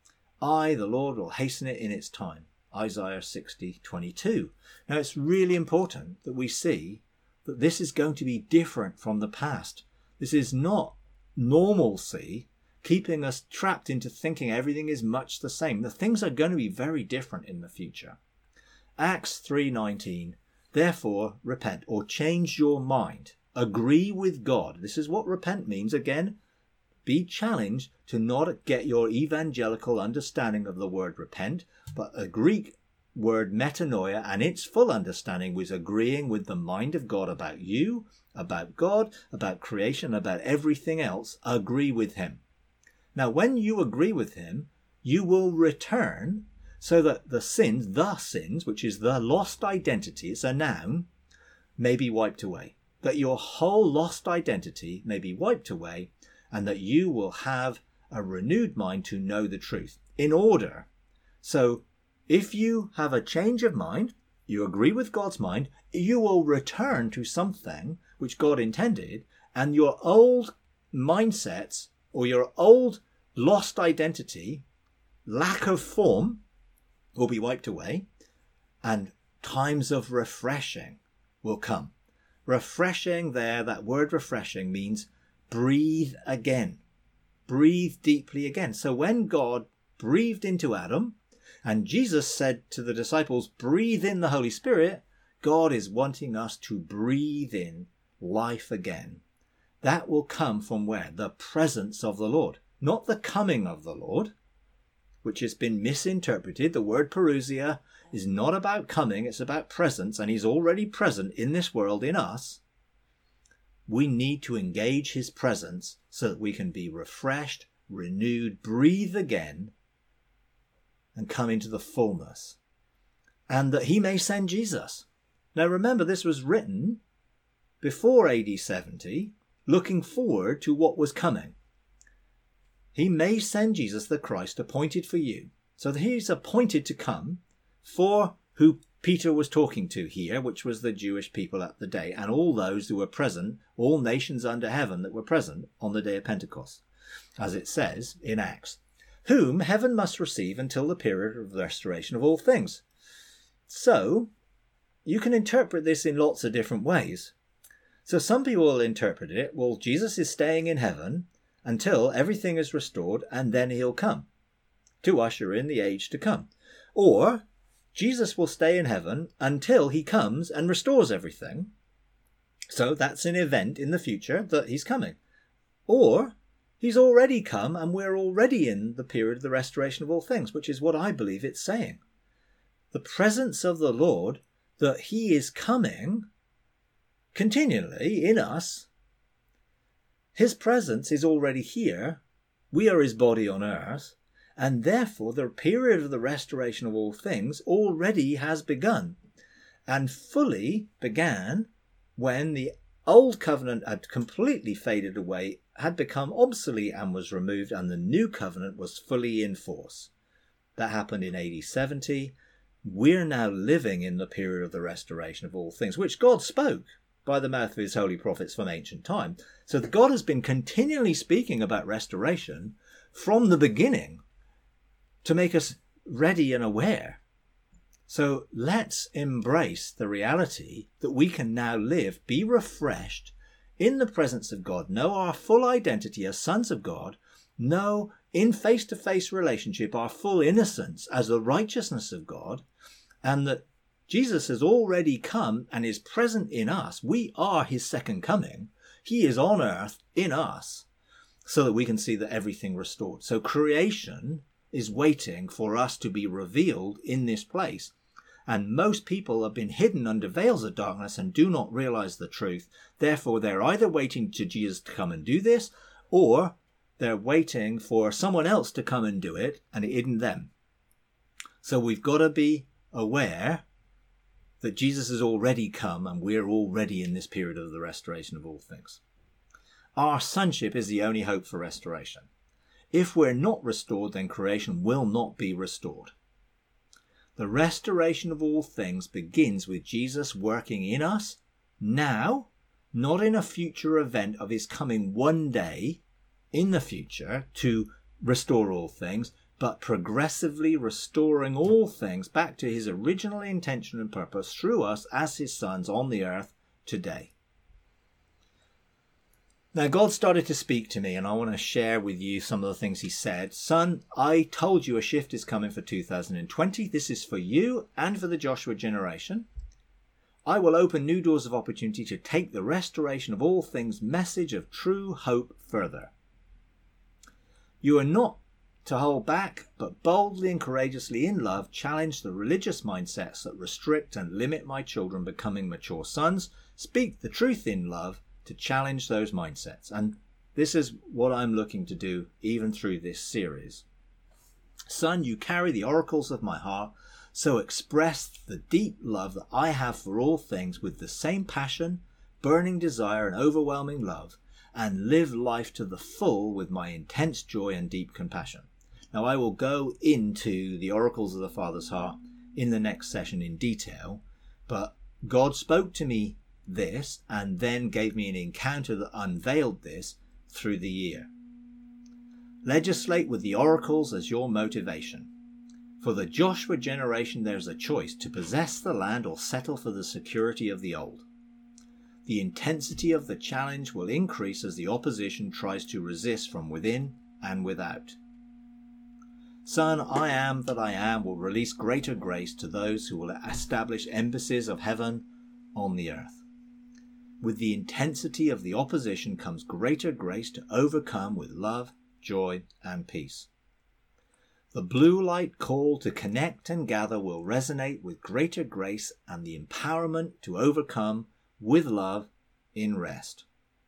I, the Lord, will hasten it in its time. Isaiah sixty twenty-two. Now, it's really important that we see that this is going to be different from the past. This is not normalcy, keeping us trapped into thinking everything is much the same. The things are going to be very different in the future. Acts three nineteen. Therefore, repent or change your mind. Agree with God. This is what repent means. Again, be challenged to not get your evangelical understanding of the word repent, but a Greek word metanoia and its full understanding was agreeing with the mind of God about you, about God, about creation, about everything else. Agree with him. Now, when you agree with him, you will return so that the sins, the sins, which is the lost identity, it's a noun, may be wiped away. That your whole lost identity may be wiped away, and that you will have a renewed mind to know the truth. In order. So, if you have a change of mind, you agree with God's mind, you will return to something which God intended, and your old mindsets or your old lost identity, lack of form, will be wiped away, and times of refreshing will come. Refreshing there, that word refreshing means breathe again. Breathe deeply again. So when God breathed into Adam, and Jesus said to the disciples, breathe in the Holy Spirit, God is wanting us to breathe in life again. That will come from where? The presence of the Lord. Not the coming of the Lord, which has been misinterpreted. The word parousia is not about coming, it's about presence, and he's already present in this world, in us. We need to engage his presence so that we can be refreshed, renewed, breathe again, and come into the fullness. And that he may send Jesus. Now remember, this was written before A D seventy, looking forward to what was coming. He may send Jesus the Christ appointed for you. So that he's appointed to come for who Peter was talking to here, which was the Jewish people at the day, and all those who were present, all nations under heaven that were present on the day of Pentecost, as it says in Acts, whom heaven must receive until the period of the restoration of all things. So, you can interpret this in lots of different ways. So some people will interpret it, well, Jesus is staying in heaven until everything is restored, and then he'll come to usher in the age to come. Or Jesus will stay in heaven until he comes and restores everything. So that's an event in the future that he's coming. Or he's already come and we're already in the period of the restoration of all things, which is what I believe it's saying. The presence of the Lord, that he is coming continually in us. His presence is already here. We are his body on earth. And therefore the period of the restoration of all things already has begun. And fully began when the old covenant had completely faded away, had become obsolete and was removed, and the new covenant was fully in force. That happened in A D seventy. We're now living in the period of the restoration of all things, which God spoke by the mouth of his holy prophets from ancient time. So that God has been continually speaking about restoration from the beginning to make us ready and aware. So let's embrace the reality that we can now live, be refreshed in the presence of God, know our full identity as sons of God, know in face-to-face relationship our full innocence as the righteousness of God, and that Jesus has already come and is present in us. We are his second coming. He is on earth in us so that we can see that everything restored. So creation is waiting for us to be revealed in this place. And most people have been hidden under veils of darkness and do not realize the truth. Therefore, they're either waiting to Jesus to come and do this, or they're waiting for someone else to come and do it, and it isn't them. So we've got to be aware that Jesus has already come and we're already in this period of the restoration of all things. Our sonship is the only hope for restoration. If we're not restored, then creation will not be restored. The restoration of all things begins with Jesus working in us now, not in a future event of his coming one day in the future to restore all things, but progressively restoring all things back to his original intention and purpose through us as his sons on the earth today. Now, God started to speak to me, and I want to share with you some of the things he said. Son, I told you a shift is coming for two thousand twenty. This is for you and for the Joshua generation. I will open new doors of opportunity to take the restoration of all things message of true hope further. You are not to hold back, but boldly and courageously in love challenge the religious mindsets that restrict and limit my children becoming mature sons. Speak the truth in love to challenge those mindsets. And this is what I'm looking to do even through this series. Son, you carry the oracles of my heart, so express the deep love that I have for all things with the same passion, burning desire and overwhelming love, and live life to the full with my intense joy and deep compassion. Now, I will go into the oracles of the Father's heart in the next session in detail, but God spoke to me this and then gave me an encounter that unveiled this through the year. Legislate with the oracles as your motivation. For the Joshua generation, there's a choice to possess the land or settle for the security of the old. The intensity of the challenge will increase as the opposition tries to resist from within and without. Son, I am that I am will release greater grace to those who will establish embassies of heaven on the earth. With the intensity of the opposition comes greater grace to overcome with love, joy, and peace. The blue light call to connect and gather will resonate with greater grace and the empowerment to overcome with love in rest.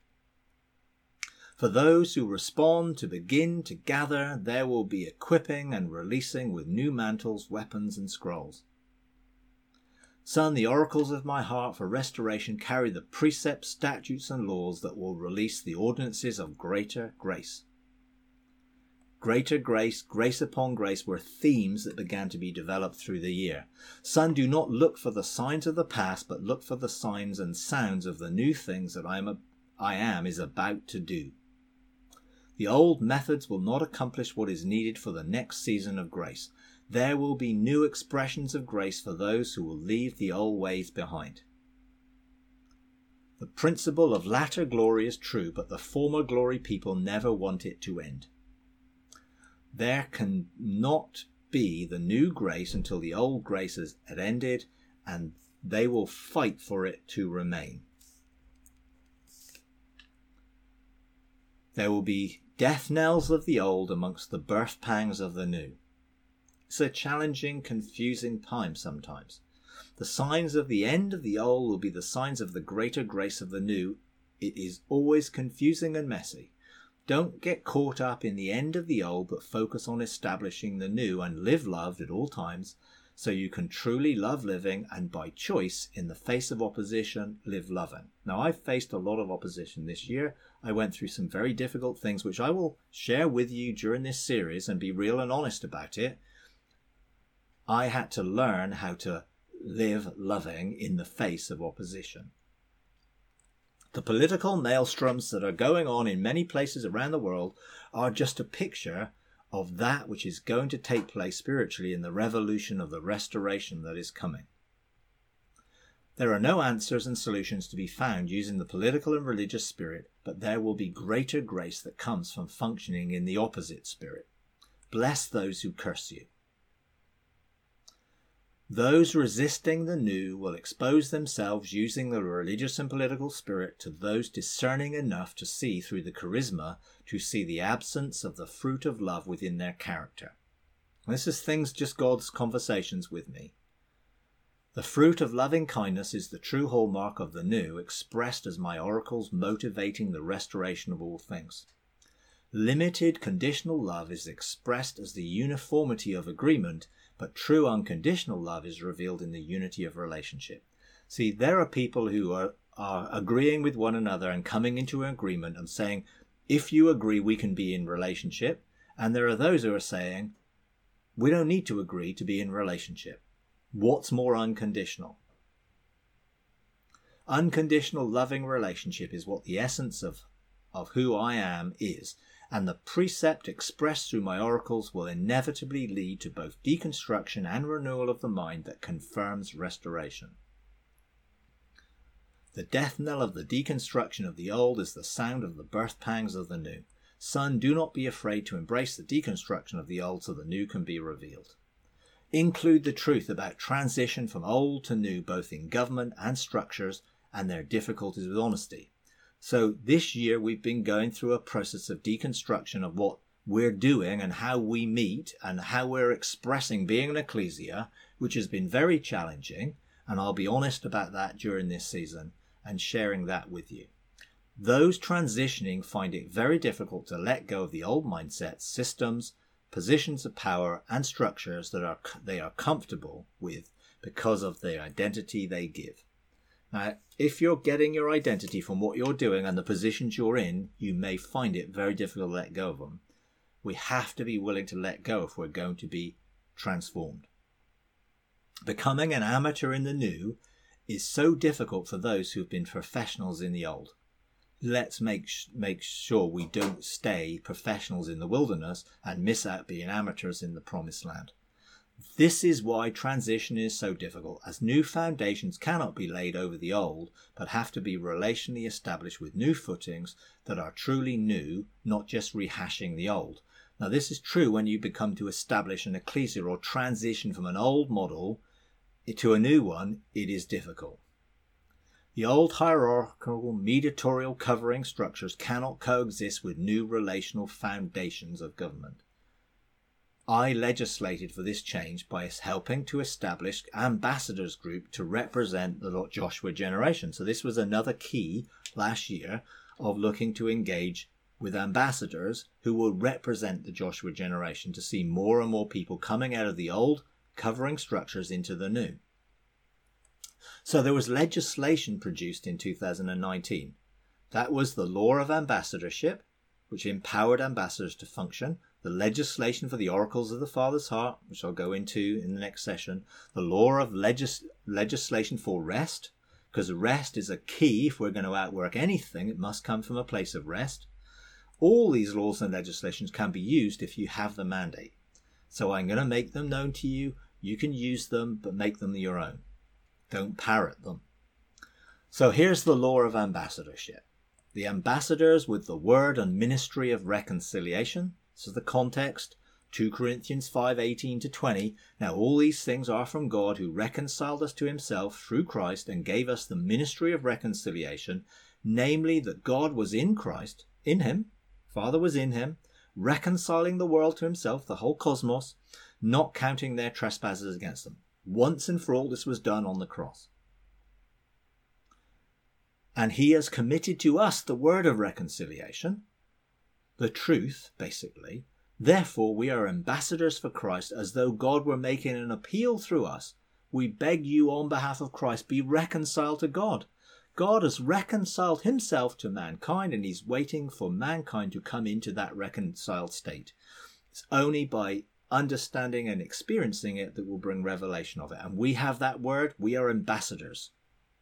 For those who respond to begin to gather, there will be equipping and releasing with new mantles, weapons, and scrolls. Son, the oracles of my heart for restoration carry the precepts, statutes, and laws that will release the ordinances of greater grace. Greater grace, grace upon grace were themes that began to be developed through the year. Son, do not look for the signs of the past, but look for the signs and sounds of the new things that I am, a, I am is about to do. The old methods will not accomplish what is needed for the next season of grace. There will be new expressions of grace for those who will leave the old ways behind. The principle of latter glory is true, but the former glory people never want it to end. There can not be the new grace until the old grace has ended, and they will fight for it to remain. There will be death knells of the old amongst the birth pangs of the new. It's a challenging, confusing time sometimes. The signs of the end of the old will be the signs of the greater grace of the new. It is always confusing and messy. Don't get caught up in the end of the old, but focus on establishing the new and live loved at all times so you can truly love living and by choice, in the face of opposition, live loving. Now, I've faced a lot of opposition this year. I went through some very difficult things, which I will share with you during this series and be real and honest about it. I had to learn how to live loving in the face of opposition. The political maelstroms that are going on in many places around the world are just a picture of that which is going to take place spiritually in the revolution of the restoration that is coming. There are no answers and solutions to be found using the political and religious spirit, but there will be greater grace that comes from functioning in the opposite spirit. Bless those who curse you. Those resisting the new will expose themselves using the religious and political spirit to those discerning enough to see through the charisma, to see the absence of the fruit of love within their character. This is things just God's conversations with me. The fruit of loving kindness is the true hallmark of the new, expressed as my oracles motivating the restoration of all things. Limited conditional love is expressed as the uniformity of agreement, but true unconditional love is revealed in the unity of relationship. See, there are people who are, are agreeing with one another and coming into an agreement and saying, if you agree, we can be in relationship. And there are those who are saying, we don't need to agree to be in relationship. What's more unconditional? Unconditional loving relationship is what the essence of, of who I am is, and the precept expressed through my oracles will inevitably lead to both deconstruction and renewal of the mind that confirms restoration. The death knell of the deconstruction of the old is the sound of the birth pangs of the new. Son, do not be afraid to embrace the deconstruction of the old so the new can be revealed. Include the truth about transition from old to new, both in government and structures, and their difficulties with honesty. So this year we've been going through a process of deconstruction of what we're doing and how we meet and how we're expressing being an ecclesia, which has been very challenging. And I'll be honest about that during this season and sharing that with you. Those transitioning find it very difficult to let go of the old mindsets, systems, positions of power and structures that are they are comfortable with because of the identity they give. Now, if you're getting your identity from what you're doing and the positions you're in, you may find it very difficult to let go of them. We have to be willing to let go if we're going to be transformed. Becoming an amateur in the new is so difficult for those who've been professionals in the old. Let's make make sure we don't stay professionals in the wilderness and miss out being amateurs in the promised land. This is why transition is so difficult, as new foundations cannot be laid over the old, but have to be relationally established with new footings that are truly new, not just rehashing the old. Now, this is true when you become to establish an ecclesia or transition from an old model to a new one. It is difficult. The old hierarchical mediatorial covering structures cannot coexist with new relational foundations of government. I legislated for this change by helping to establish ambassadors group to represent the Joshua generation. So this was another key last year of looking to engage with ambassadors who will represent the Joshua generation to see more and more people coming out of the old covering structures into the new. So there was legislation produced in two thousand nineteen. That was the law of ambassadorship, which empowered ambassadors to function, the legislation for the oracles of the Father's heart, which I'll go into in the next session, the law of legis- legislation for rest, because rest is a key. If we're going to outwork anything, it must come from a place of rest. All these laws and legislations can be used if you have the mandate. So I'm going to make them known to you. You can use them, but make them your own. Don't parrot them. So here's the law of ambassadorship. The ambassadors with the word and ministry of reconciliation. This is the context. Second Corinthians five eighteen to twenty. Now all these things are from God, who reconciled us to himself through Christ and gave us the ministry of reconciliation, namely that God was in Christ, in him, Father was in him, reconciling the world to himself, the whole cosmos, not counting their trespasses against them. Once and for all, this was done on the cross. And he has committed to us the word of reconciliation, the truth, basically. Therefore, we are ambassadors for Christ, as though God were making an appeal through us. We beg you on behalf of Christ, be reconciled to God. God has reconciled himself to mankind, and he's waiting for mankind to come into that reconciled state. It's only by understanding and experiencing it that will bring revelation of it. And we have that word. We are ambassadors.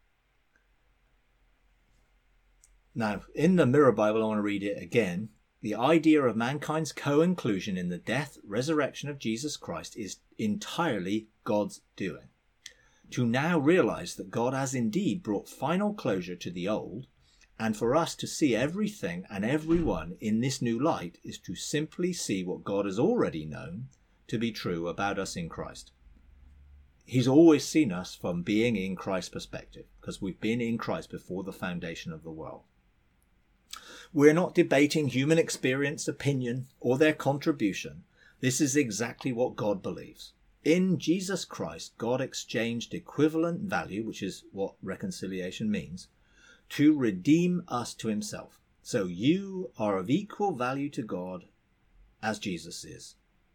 Now, in the Mirror Bible, I want to read it again. The idea of mankind's co-inclusion in the death, resurrection of Jesus Christ is entirely God's doing. To now realize that God has indeed brought final closure to the old, and for us to see everything and everyone in this new light is to simply see what God has already known to be true about us in Christ. He's always seen us from being in Christ's perspective, because we've been in Christ before the foundation of the world. We're not debating human experience, opinion, or their contribution. This is exactly what God believes. In Jesus Christ, God exchanged equivalent value, which is what reconciliation means, to redeem us to himself. So you are of equal value to God as Jesus is.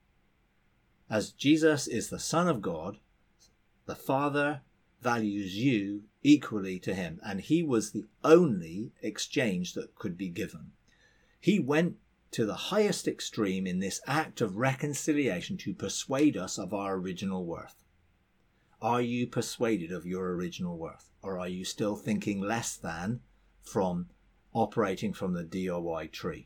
As Jesus is the Son of God, the Father values you equally to him, and he was the only exchange that could be given. He went to the highest extreme in this act of reconciliation to persuade us of our original worth. Are you persuaded of your original worth, or are you still thinking less than from operating from the D O Y tree?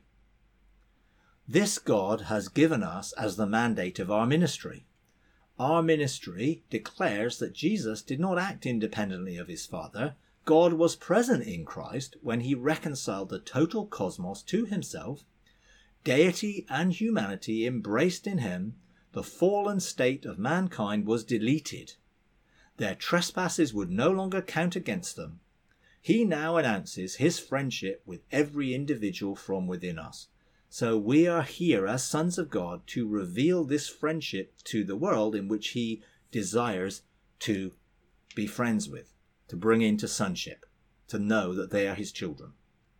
This God has given us as the mandate of our ministry. Our ministry declares that Jesus did not act independently of his Father. God was present in Christ when he reconciled the total cosmos to himself. Deity and humanity embraced in him. The fallen state of mankind was deleted. Their trespasses would no longer count against them. He now announces his friendship with every individual from within us. So we are here as sons of God to reveal this friendship to the world in which he desires to be friends with, to bring into sonship, to know that they are his children.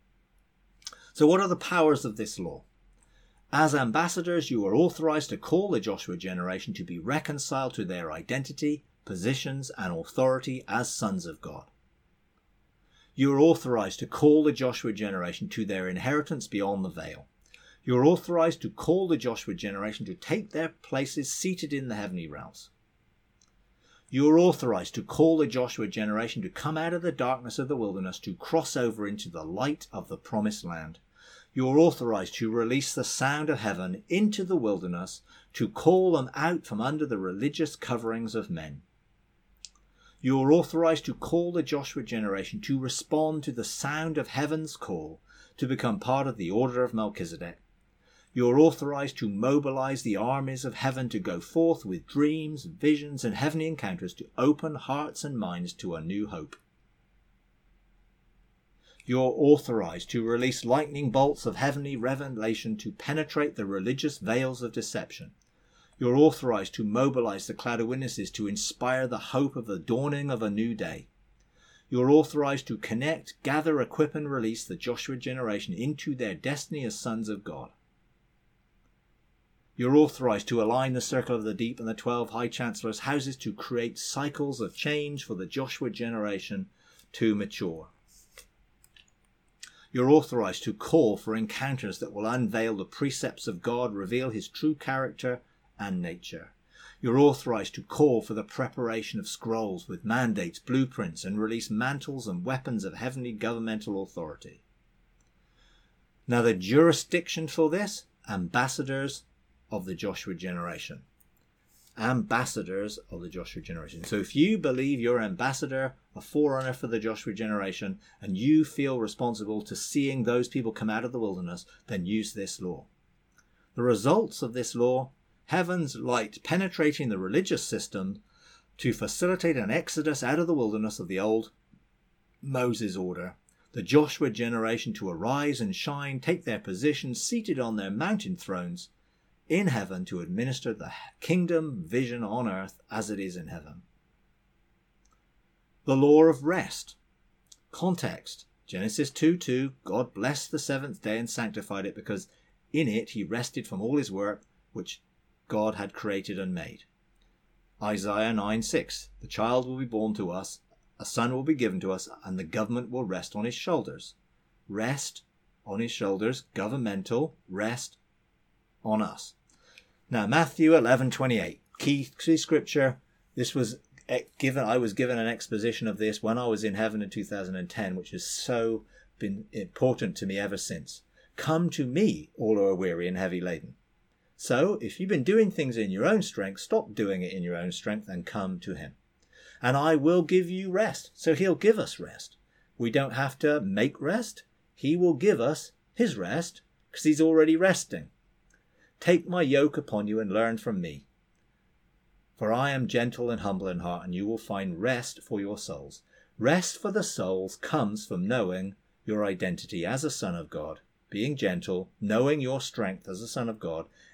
So what are the powers of this law? As ambassadors, you are authorized to call the Joshua generation to be reconciled to their identity, positions, and authority as sons of God. You are authorized to call the Joshua generation to their inheritance beyond the veil. You are authorized to call the Joshua generation to take their places seated in the heavenly realms. You are authorized to call the Joshua generation to come out of the darkness of the wilderness, to cross over into the light of the promised land. You are authorized to release the sound of heaven into the wilderness, to call them out from under the religious coverings of men. You are authorized to call the Joshua generation to respond to the sound of heaven's call, to become part of the order of Melchizedek. You are authorized to mobilize the armies of heaven to go forth with dreams, visions, and heavenly encounters to open hearts and minds to a new hope. You are authorized to release lightning bolts of heavenly revelation to penetrate the religious veils of deception. You are authorized to mobilize the cloud of witnesses to inspire the hope of the dawning of a new day. You are authorized to connect, gather, equip, and release the Joshua generation into their destiny as sons of God. You are authorized to align the circle of the deep and the twelve high chancellors' houses to create cycles of change for the Joshua generation to mature. You are authorized to call for encounters that will unveil the precepts of God, reveal his true character and nature. You are authorized to call for the preparation of scrolls with mandates, blueprints, and release mantles and weapons of heavenly governmental authority. Now the jurisdiction for this, ambassadors of the Joshua generation. Ambassadors of the Joshua generation. So if you believe you're ambassador, a forerunner for the Joshua generation, and you feel responsible to seeing those people come out of the wilderness, then use this law. The results of this law: heaven's light penetrating the religious system to facilitate an exodus out of the wilderness of the old Moses order. The Joshua generation to arise and shine, take their positions seated on their mountain thrones in heaven to administer the kingdom vision on earth as it is in heaven. The law of rest. Context: Genesis two two, God blessed the seventh day and sanctified it, because in it he rested from all his work which God had created and made. Isaiah nine six, the child will be born to us, a son will be given to us, and the government will rest on his shoulders. Rest on his shoulders, governmental rest on us. Now Matthew eleven twenty-eight, key, key scripture. This was given, I was given an exposition of this when I was in heaven in two thousand ten, which has so been important to me ever since. Come to me, all who are weary and heavy laden. So if you've been doing things in your own strength, stop doing it in your own strength and come to him. And I will give you rest. So he'll give us rest. We don't have to make rest. He will give us his rest because he's already resting. Take my yoke upon you and learn from me. For I am gentle and humble in heart, and you will find rest for your souls. Rest for the souls comes from knowing your identity as a son of God, being gentle, knowing your strength as a son of God,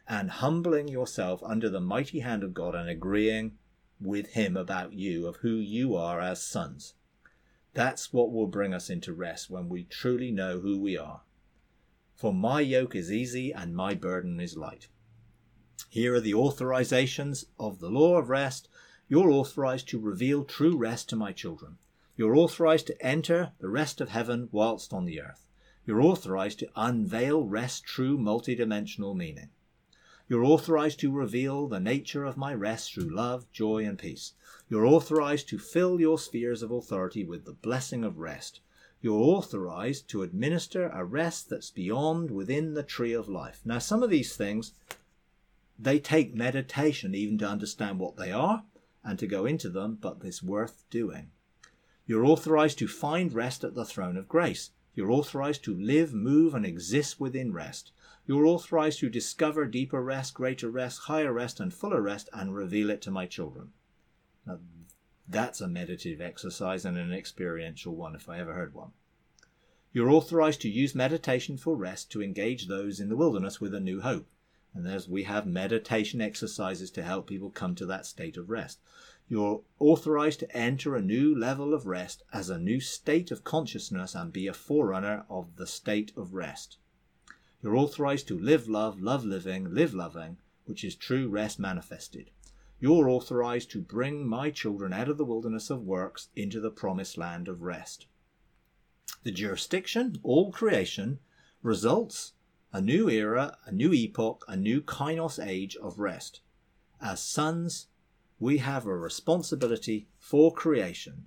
and humbling yourself under the mighty hand of God and agreeing with him about you, of who you are as sons. That's what will bring us into rest, when we truly know who we are. For my yoke is easy and my burden is light. Here are the authorizations of the law of rest. You're authorized to reveal true rest to my children. You're authorized to enter the rest of heaven whilst on the earth. You're authorized to unveil rest true multidimensional meaning. You're authorized to reveal the nature of my rest through love, joy, and peace. You're authorized to fill your spheres of authority with the blessing of rest. You're authorized to administer a rest that's beyond, within the tree of life. Now, some of these things, they take meditation even to understand what they are and to go into them, but it's worth doing. You're authorized to find rest at the throne of grace. You're authorized to live, move, and exist within rest. You're authorized to discover deeper rest, greater rest, higher rest, and fuller rest, and reveal it to my children. Now, that's a meditative exercise and an experiential one, if I ever heard one. You're authorized to use meditation for rest to engage those in the wilderness with a new hope. And there's, we have meditation exercises to help people come to that state of rest. You're authorized to enter a new level of rest as a new state of consciousness and be a forerunner of the state of rest. You're authorized to live love, love living, live loving, which is true rest manifested. You're authorized to bring my children out of the wilderness of works into the promised land of rest. The jurisdiction, all creation, results a new era, a new epoch, a new kainos age of rest. As sons, we have a responsibility for creation.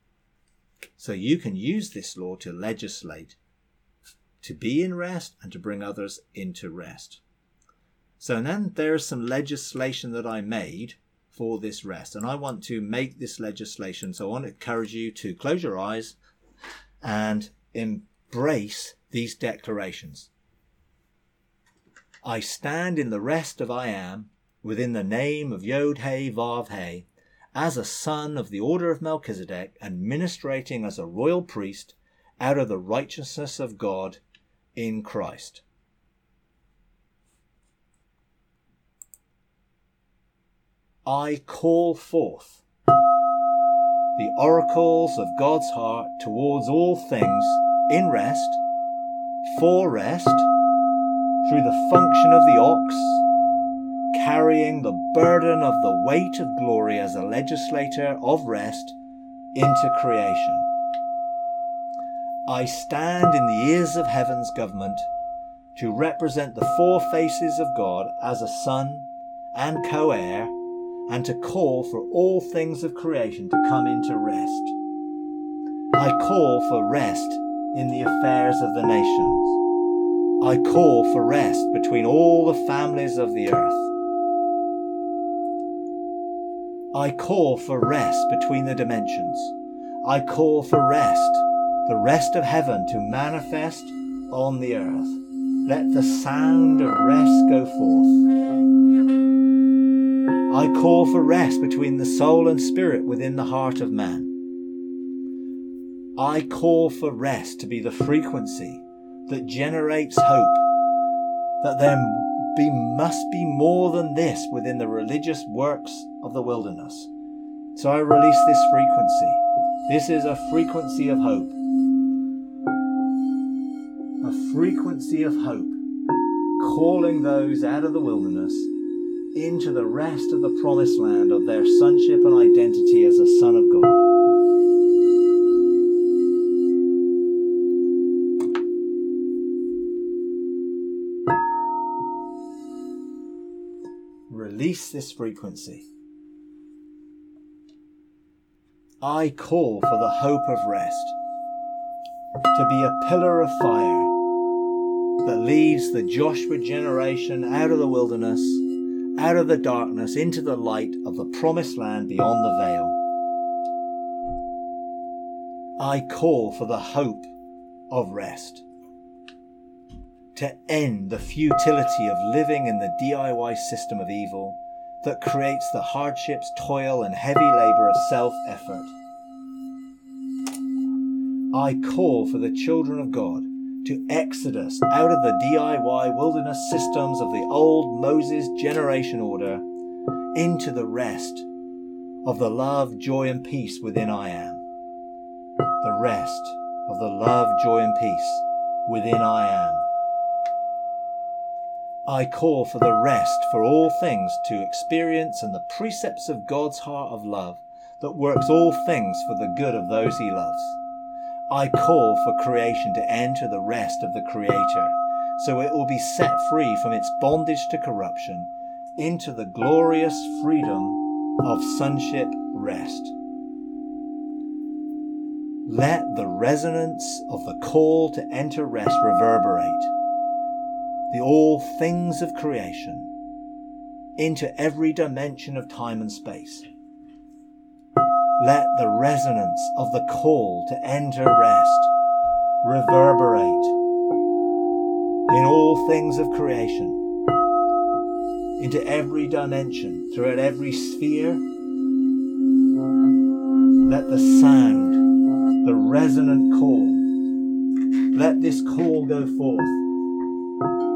So you can use this law to legislate, to be in rest and to bring others into rest. So then there's some legislation that I made for this rest. And I want to make this legislation. So I want to encourage you to close your eyes and embrace these declarations. I stand in the rest of I am, within the name of Yod-Heh Vav-Heh, as a son of the order of Melchizedek, and ministrating as a royal priest out of the righteousness of God in Christ. I call forth the oracles of God's heart towards all things in rest, for rest, through the function of the ox, carrying the burden of the weight of glory as a legislator of rest into creation. I stand in the ears of heaven's government to represent the four faces of God as a son and co-heir, and to call for all things of creation to come into rest. I call for rest in the affairs of the nations. I call for rest between all the families of the earth. I call for rest between the dimensions. I call for rest, the rest of heaven to manifest on the earth. Let the sound of rest go forth. I call for rest between the soul and spirit within the heart of man. I call for rest to be the frequency that generates hope, that there be, must be more than this within the religious works of the wilderness. So I release this frequency. This is a frequency of hope. A frequency of hope, calling those out of the wilderness into the rest of the promised land of their sonship and identity as a son of God. Release this frequency. I call for the hope of rest to be a pillar of fire that leads the Joshua generation out of the wilderness, out of the darkness, into the light of the promised land beyond the veil. I call for the hope of rest to end the futility of living in the D I Y system of evil that creates the hardships, toil, and heavy labour of self-effort. I call for the children of God to exodus out of the D I Y wilderness systems of the old Moses generation order into the rest of the love, joy and peace within I am. The rest of the love, joy and peace within I am. I call for the rest for all things to experience and the precepts of God's heart of love that works all things for the good of those he loves. I call for creation to enter the rest of the Creator, so it will be set free from its bondage to corruption into the glorious freedom of sonship rest. Let the resonance of the call to enter rest reverberate the all things of creation into every dimension of time and space. Let the resonance of the call to enter rest reverberate in all things of creation into every dimension, throughout every sphere. Let the sound, the resonant call, let this call go forth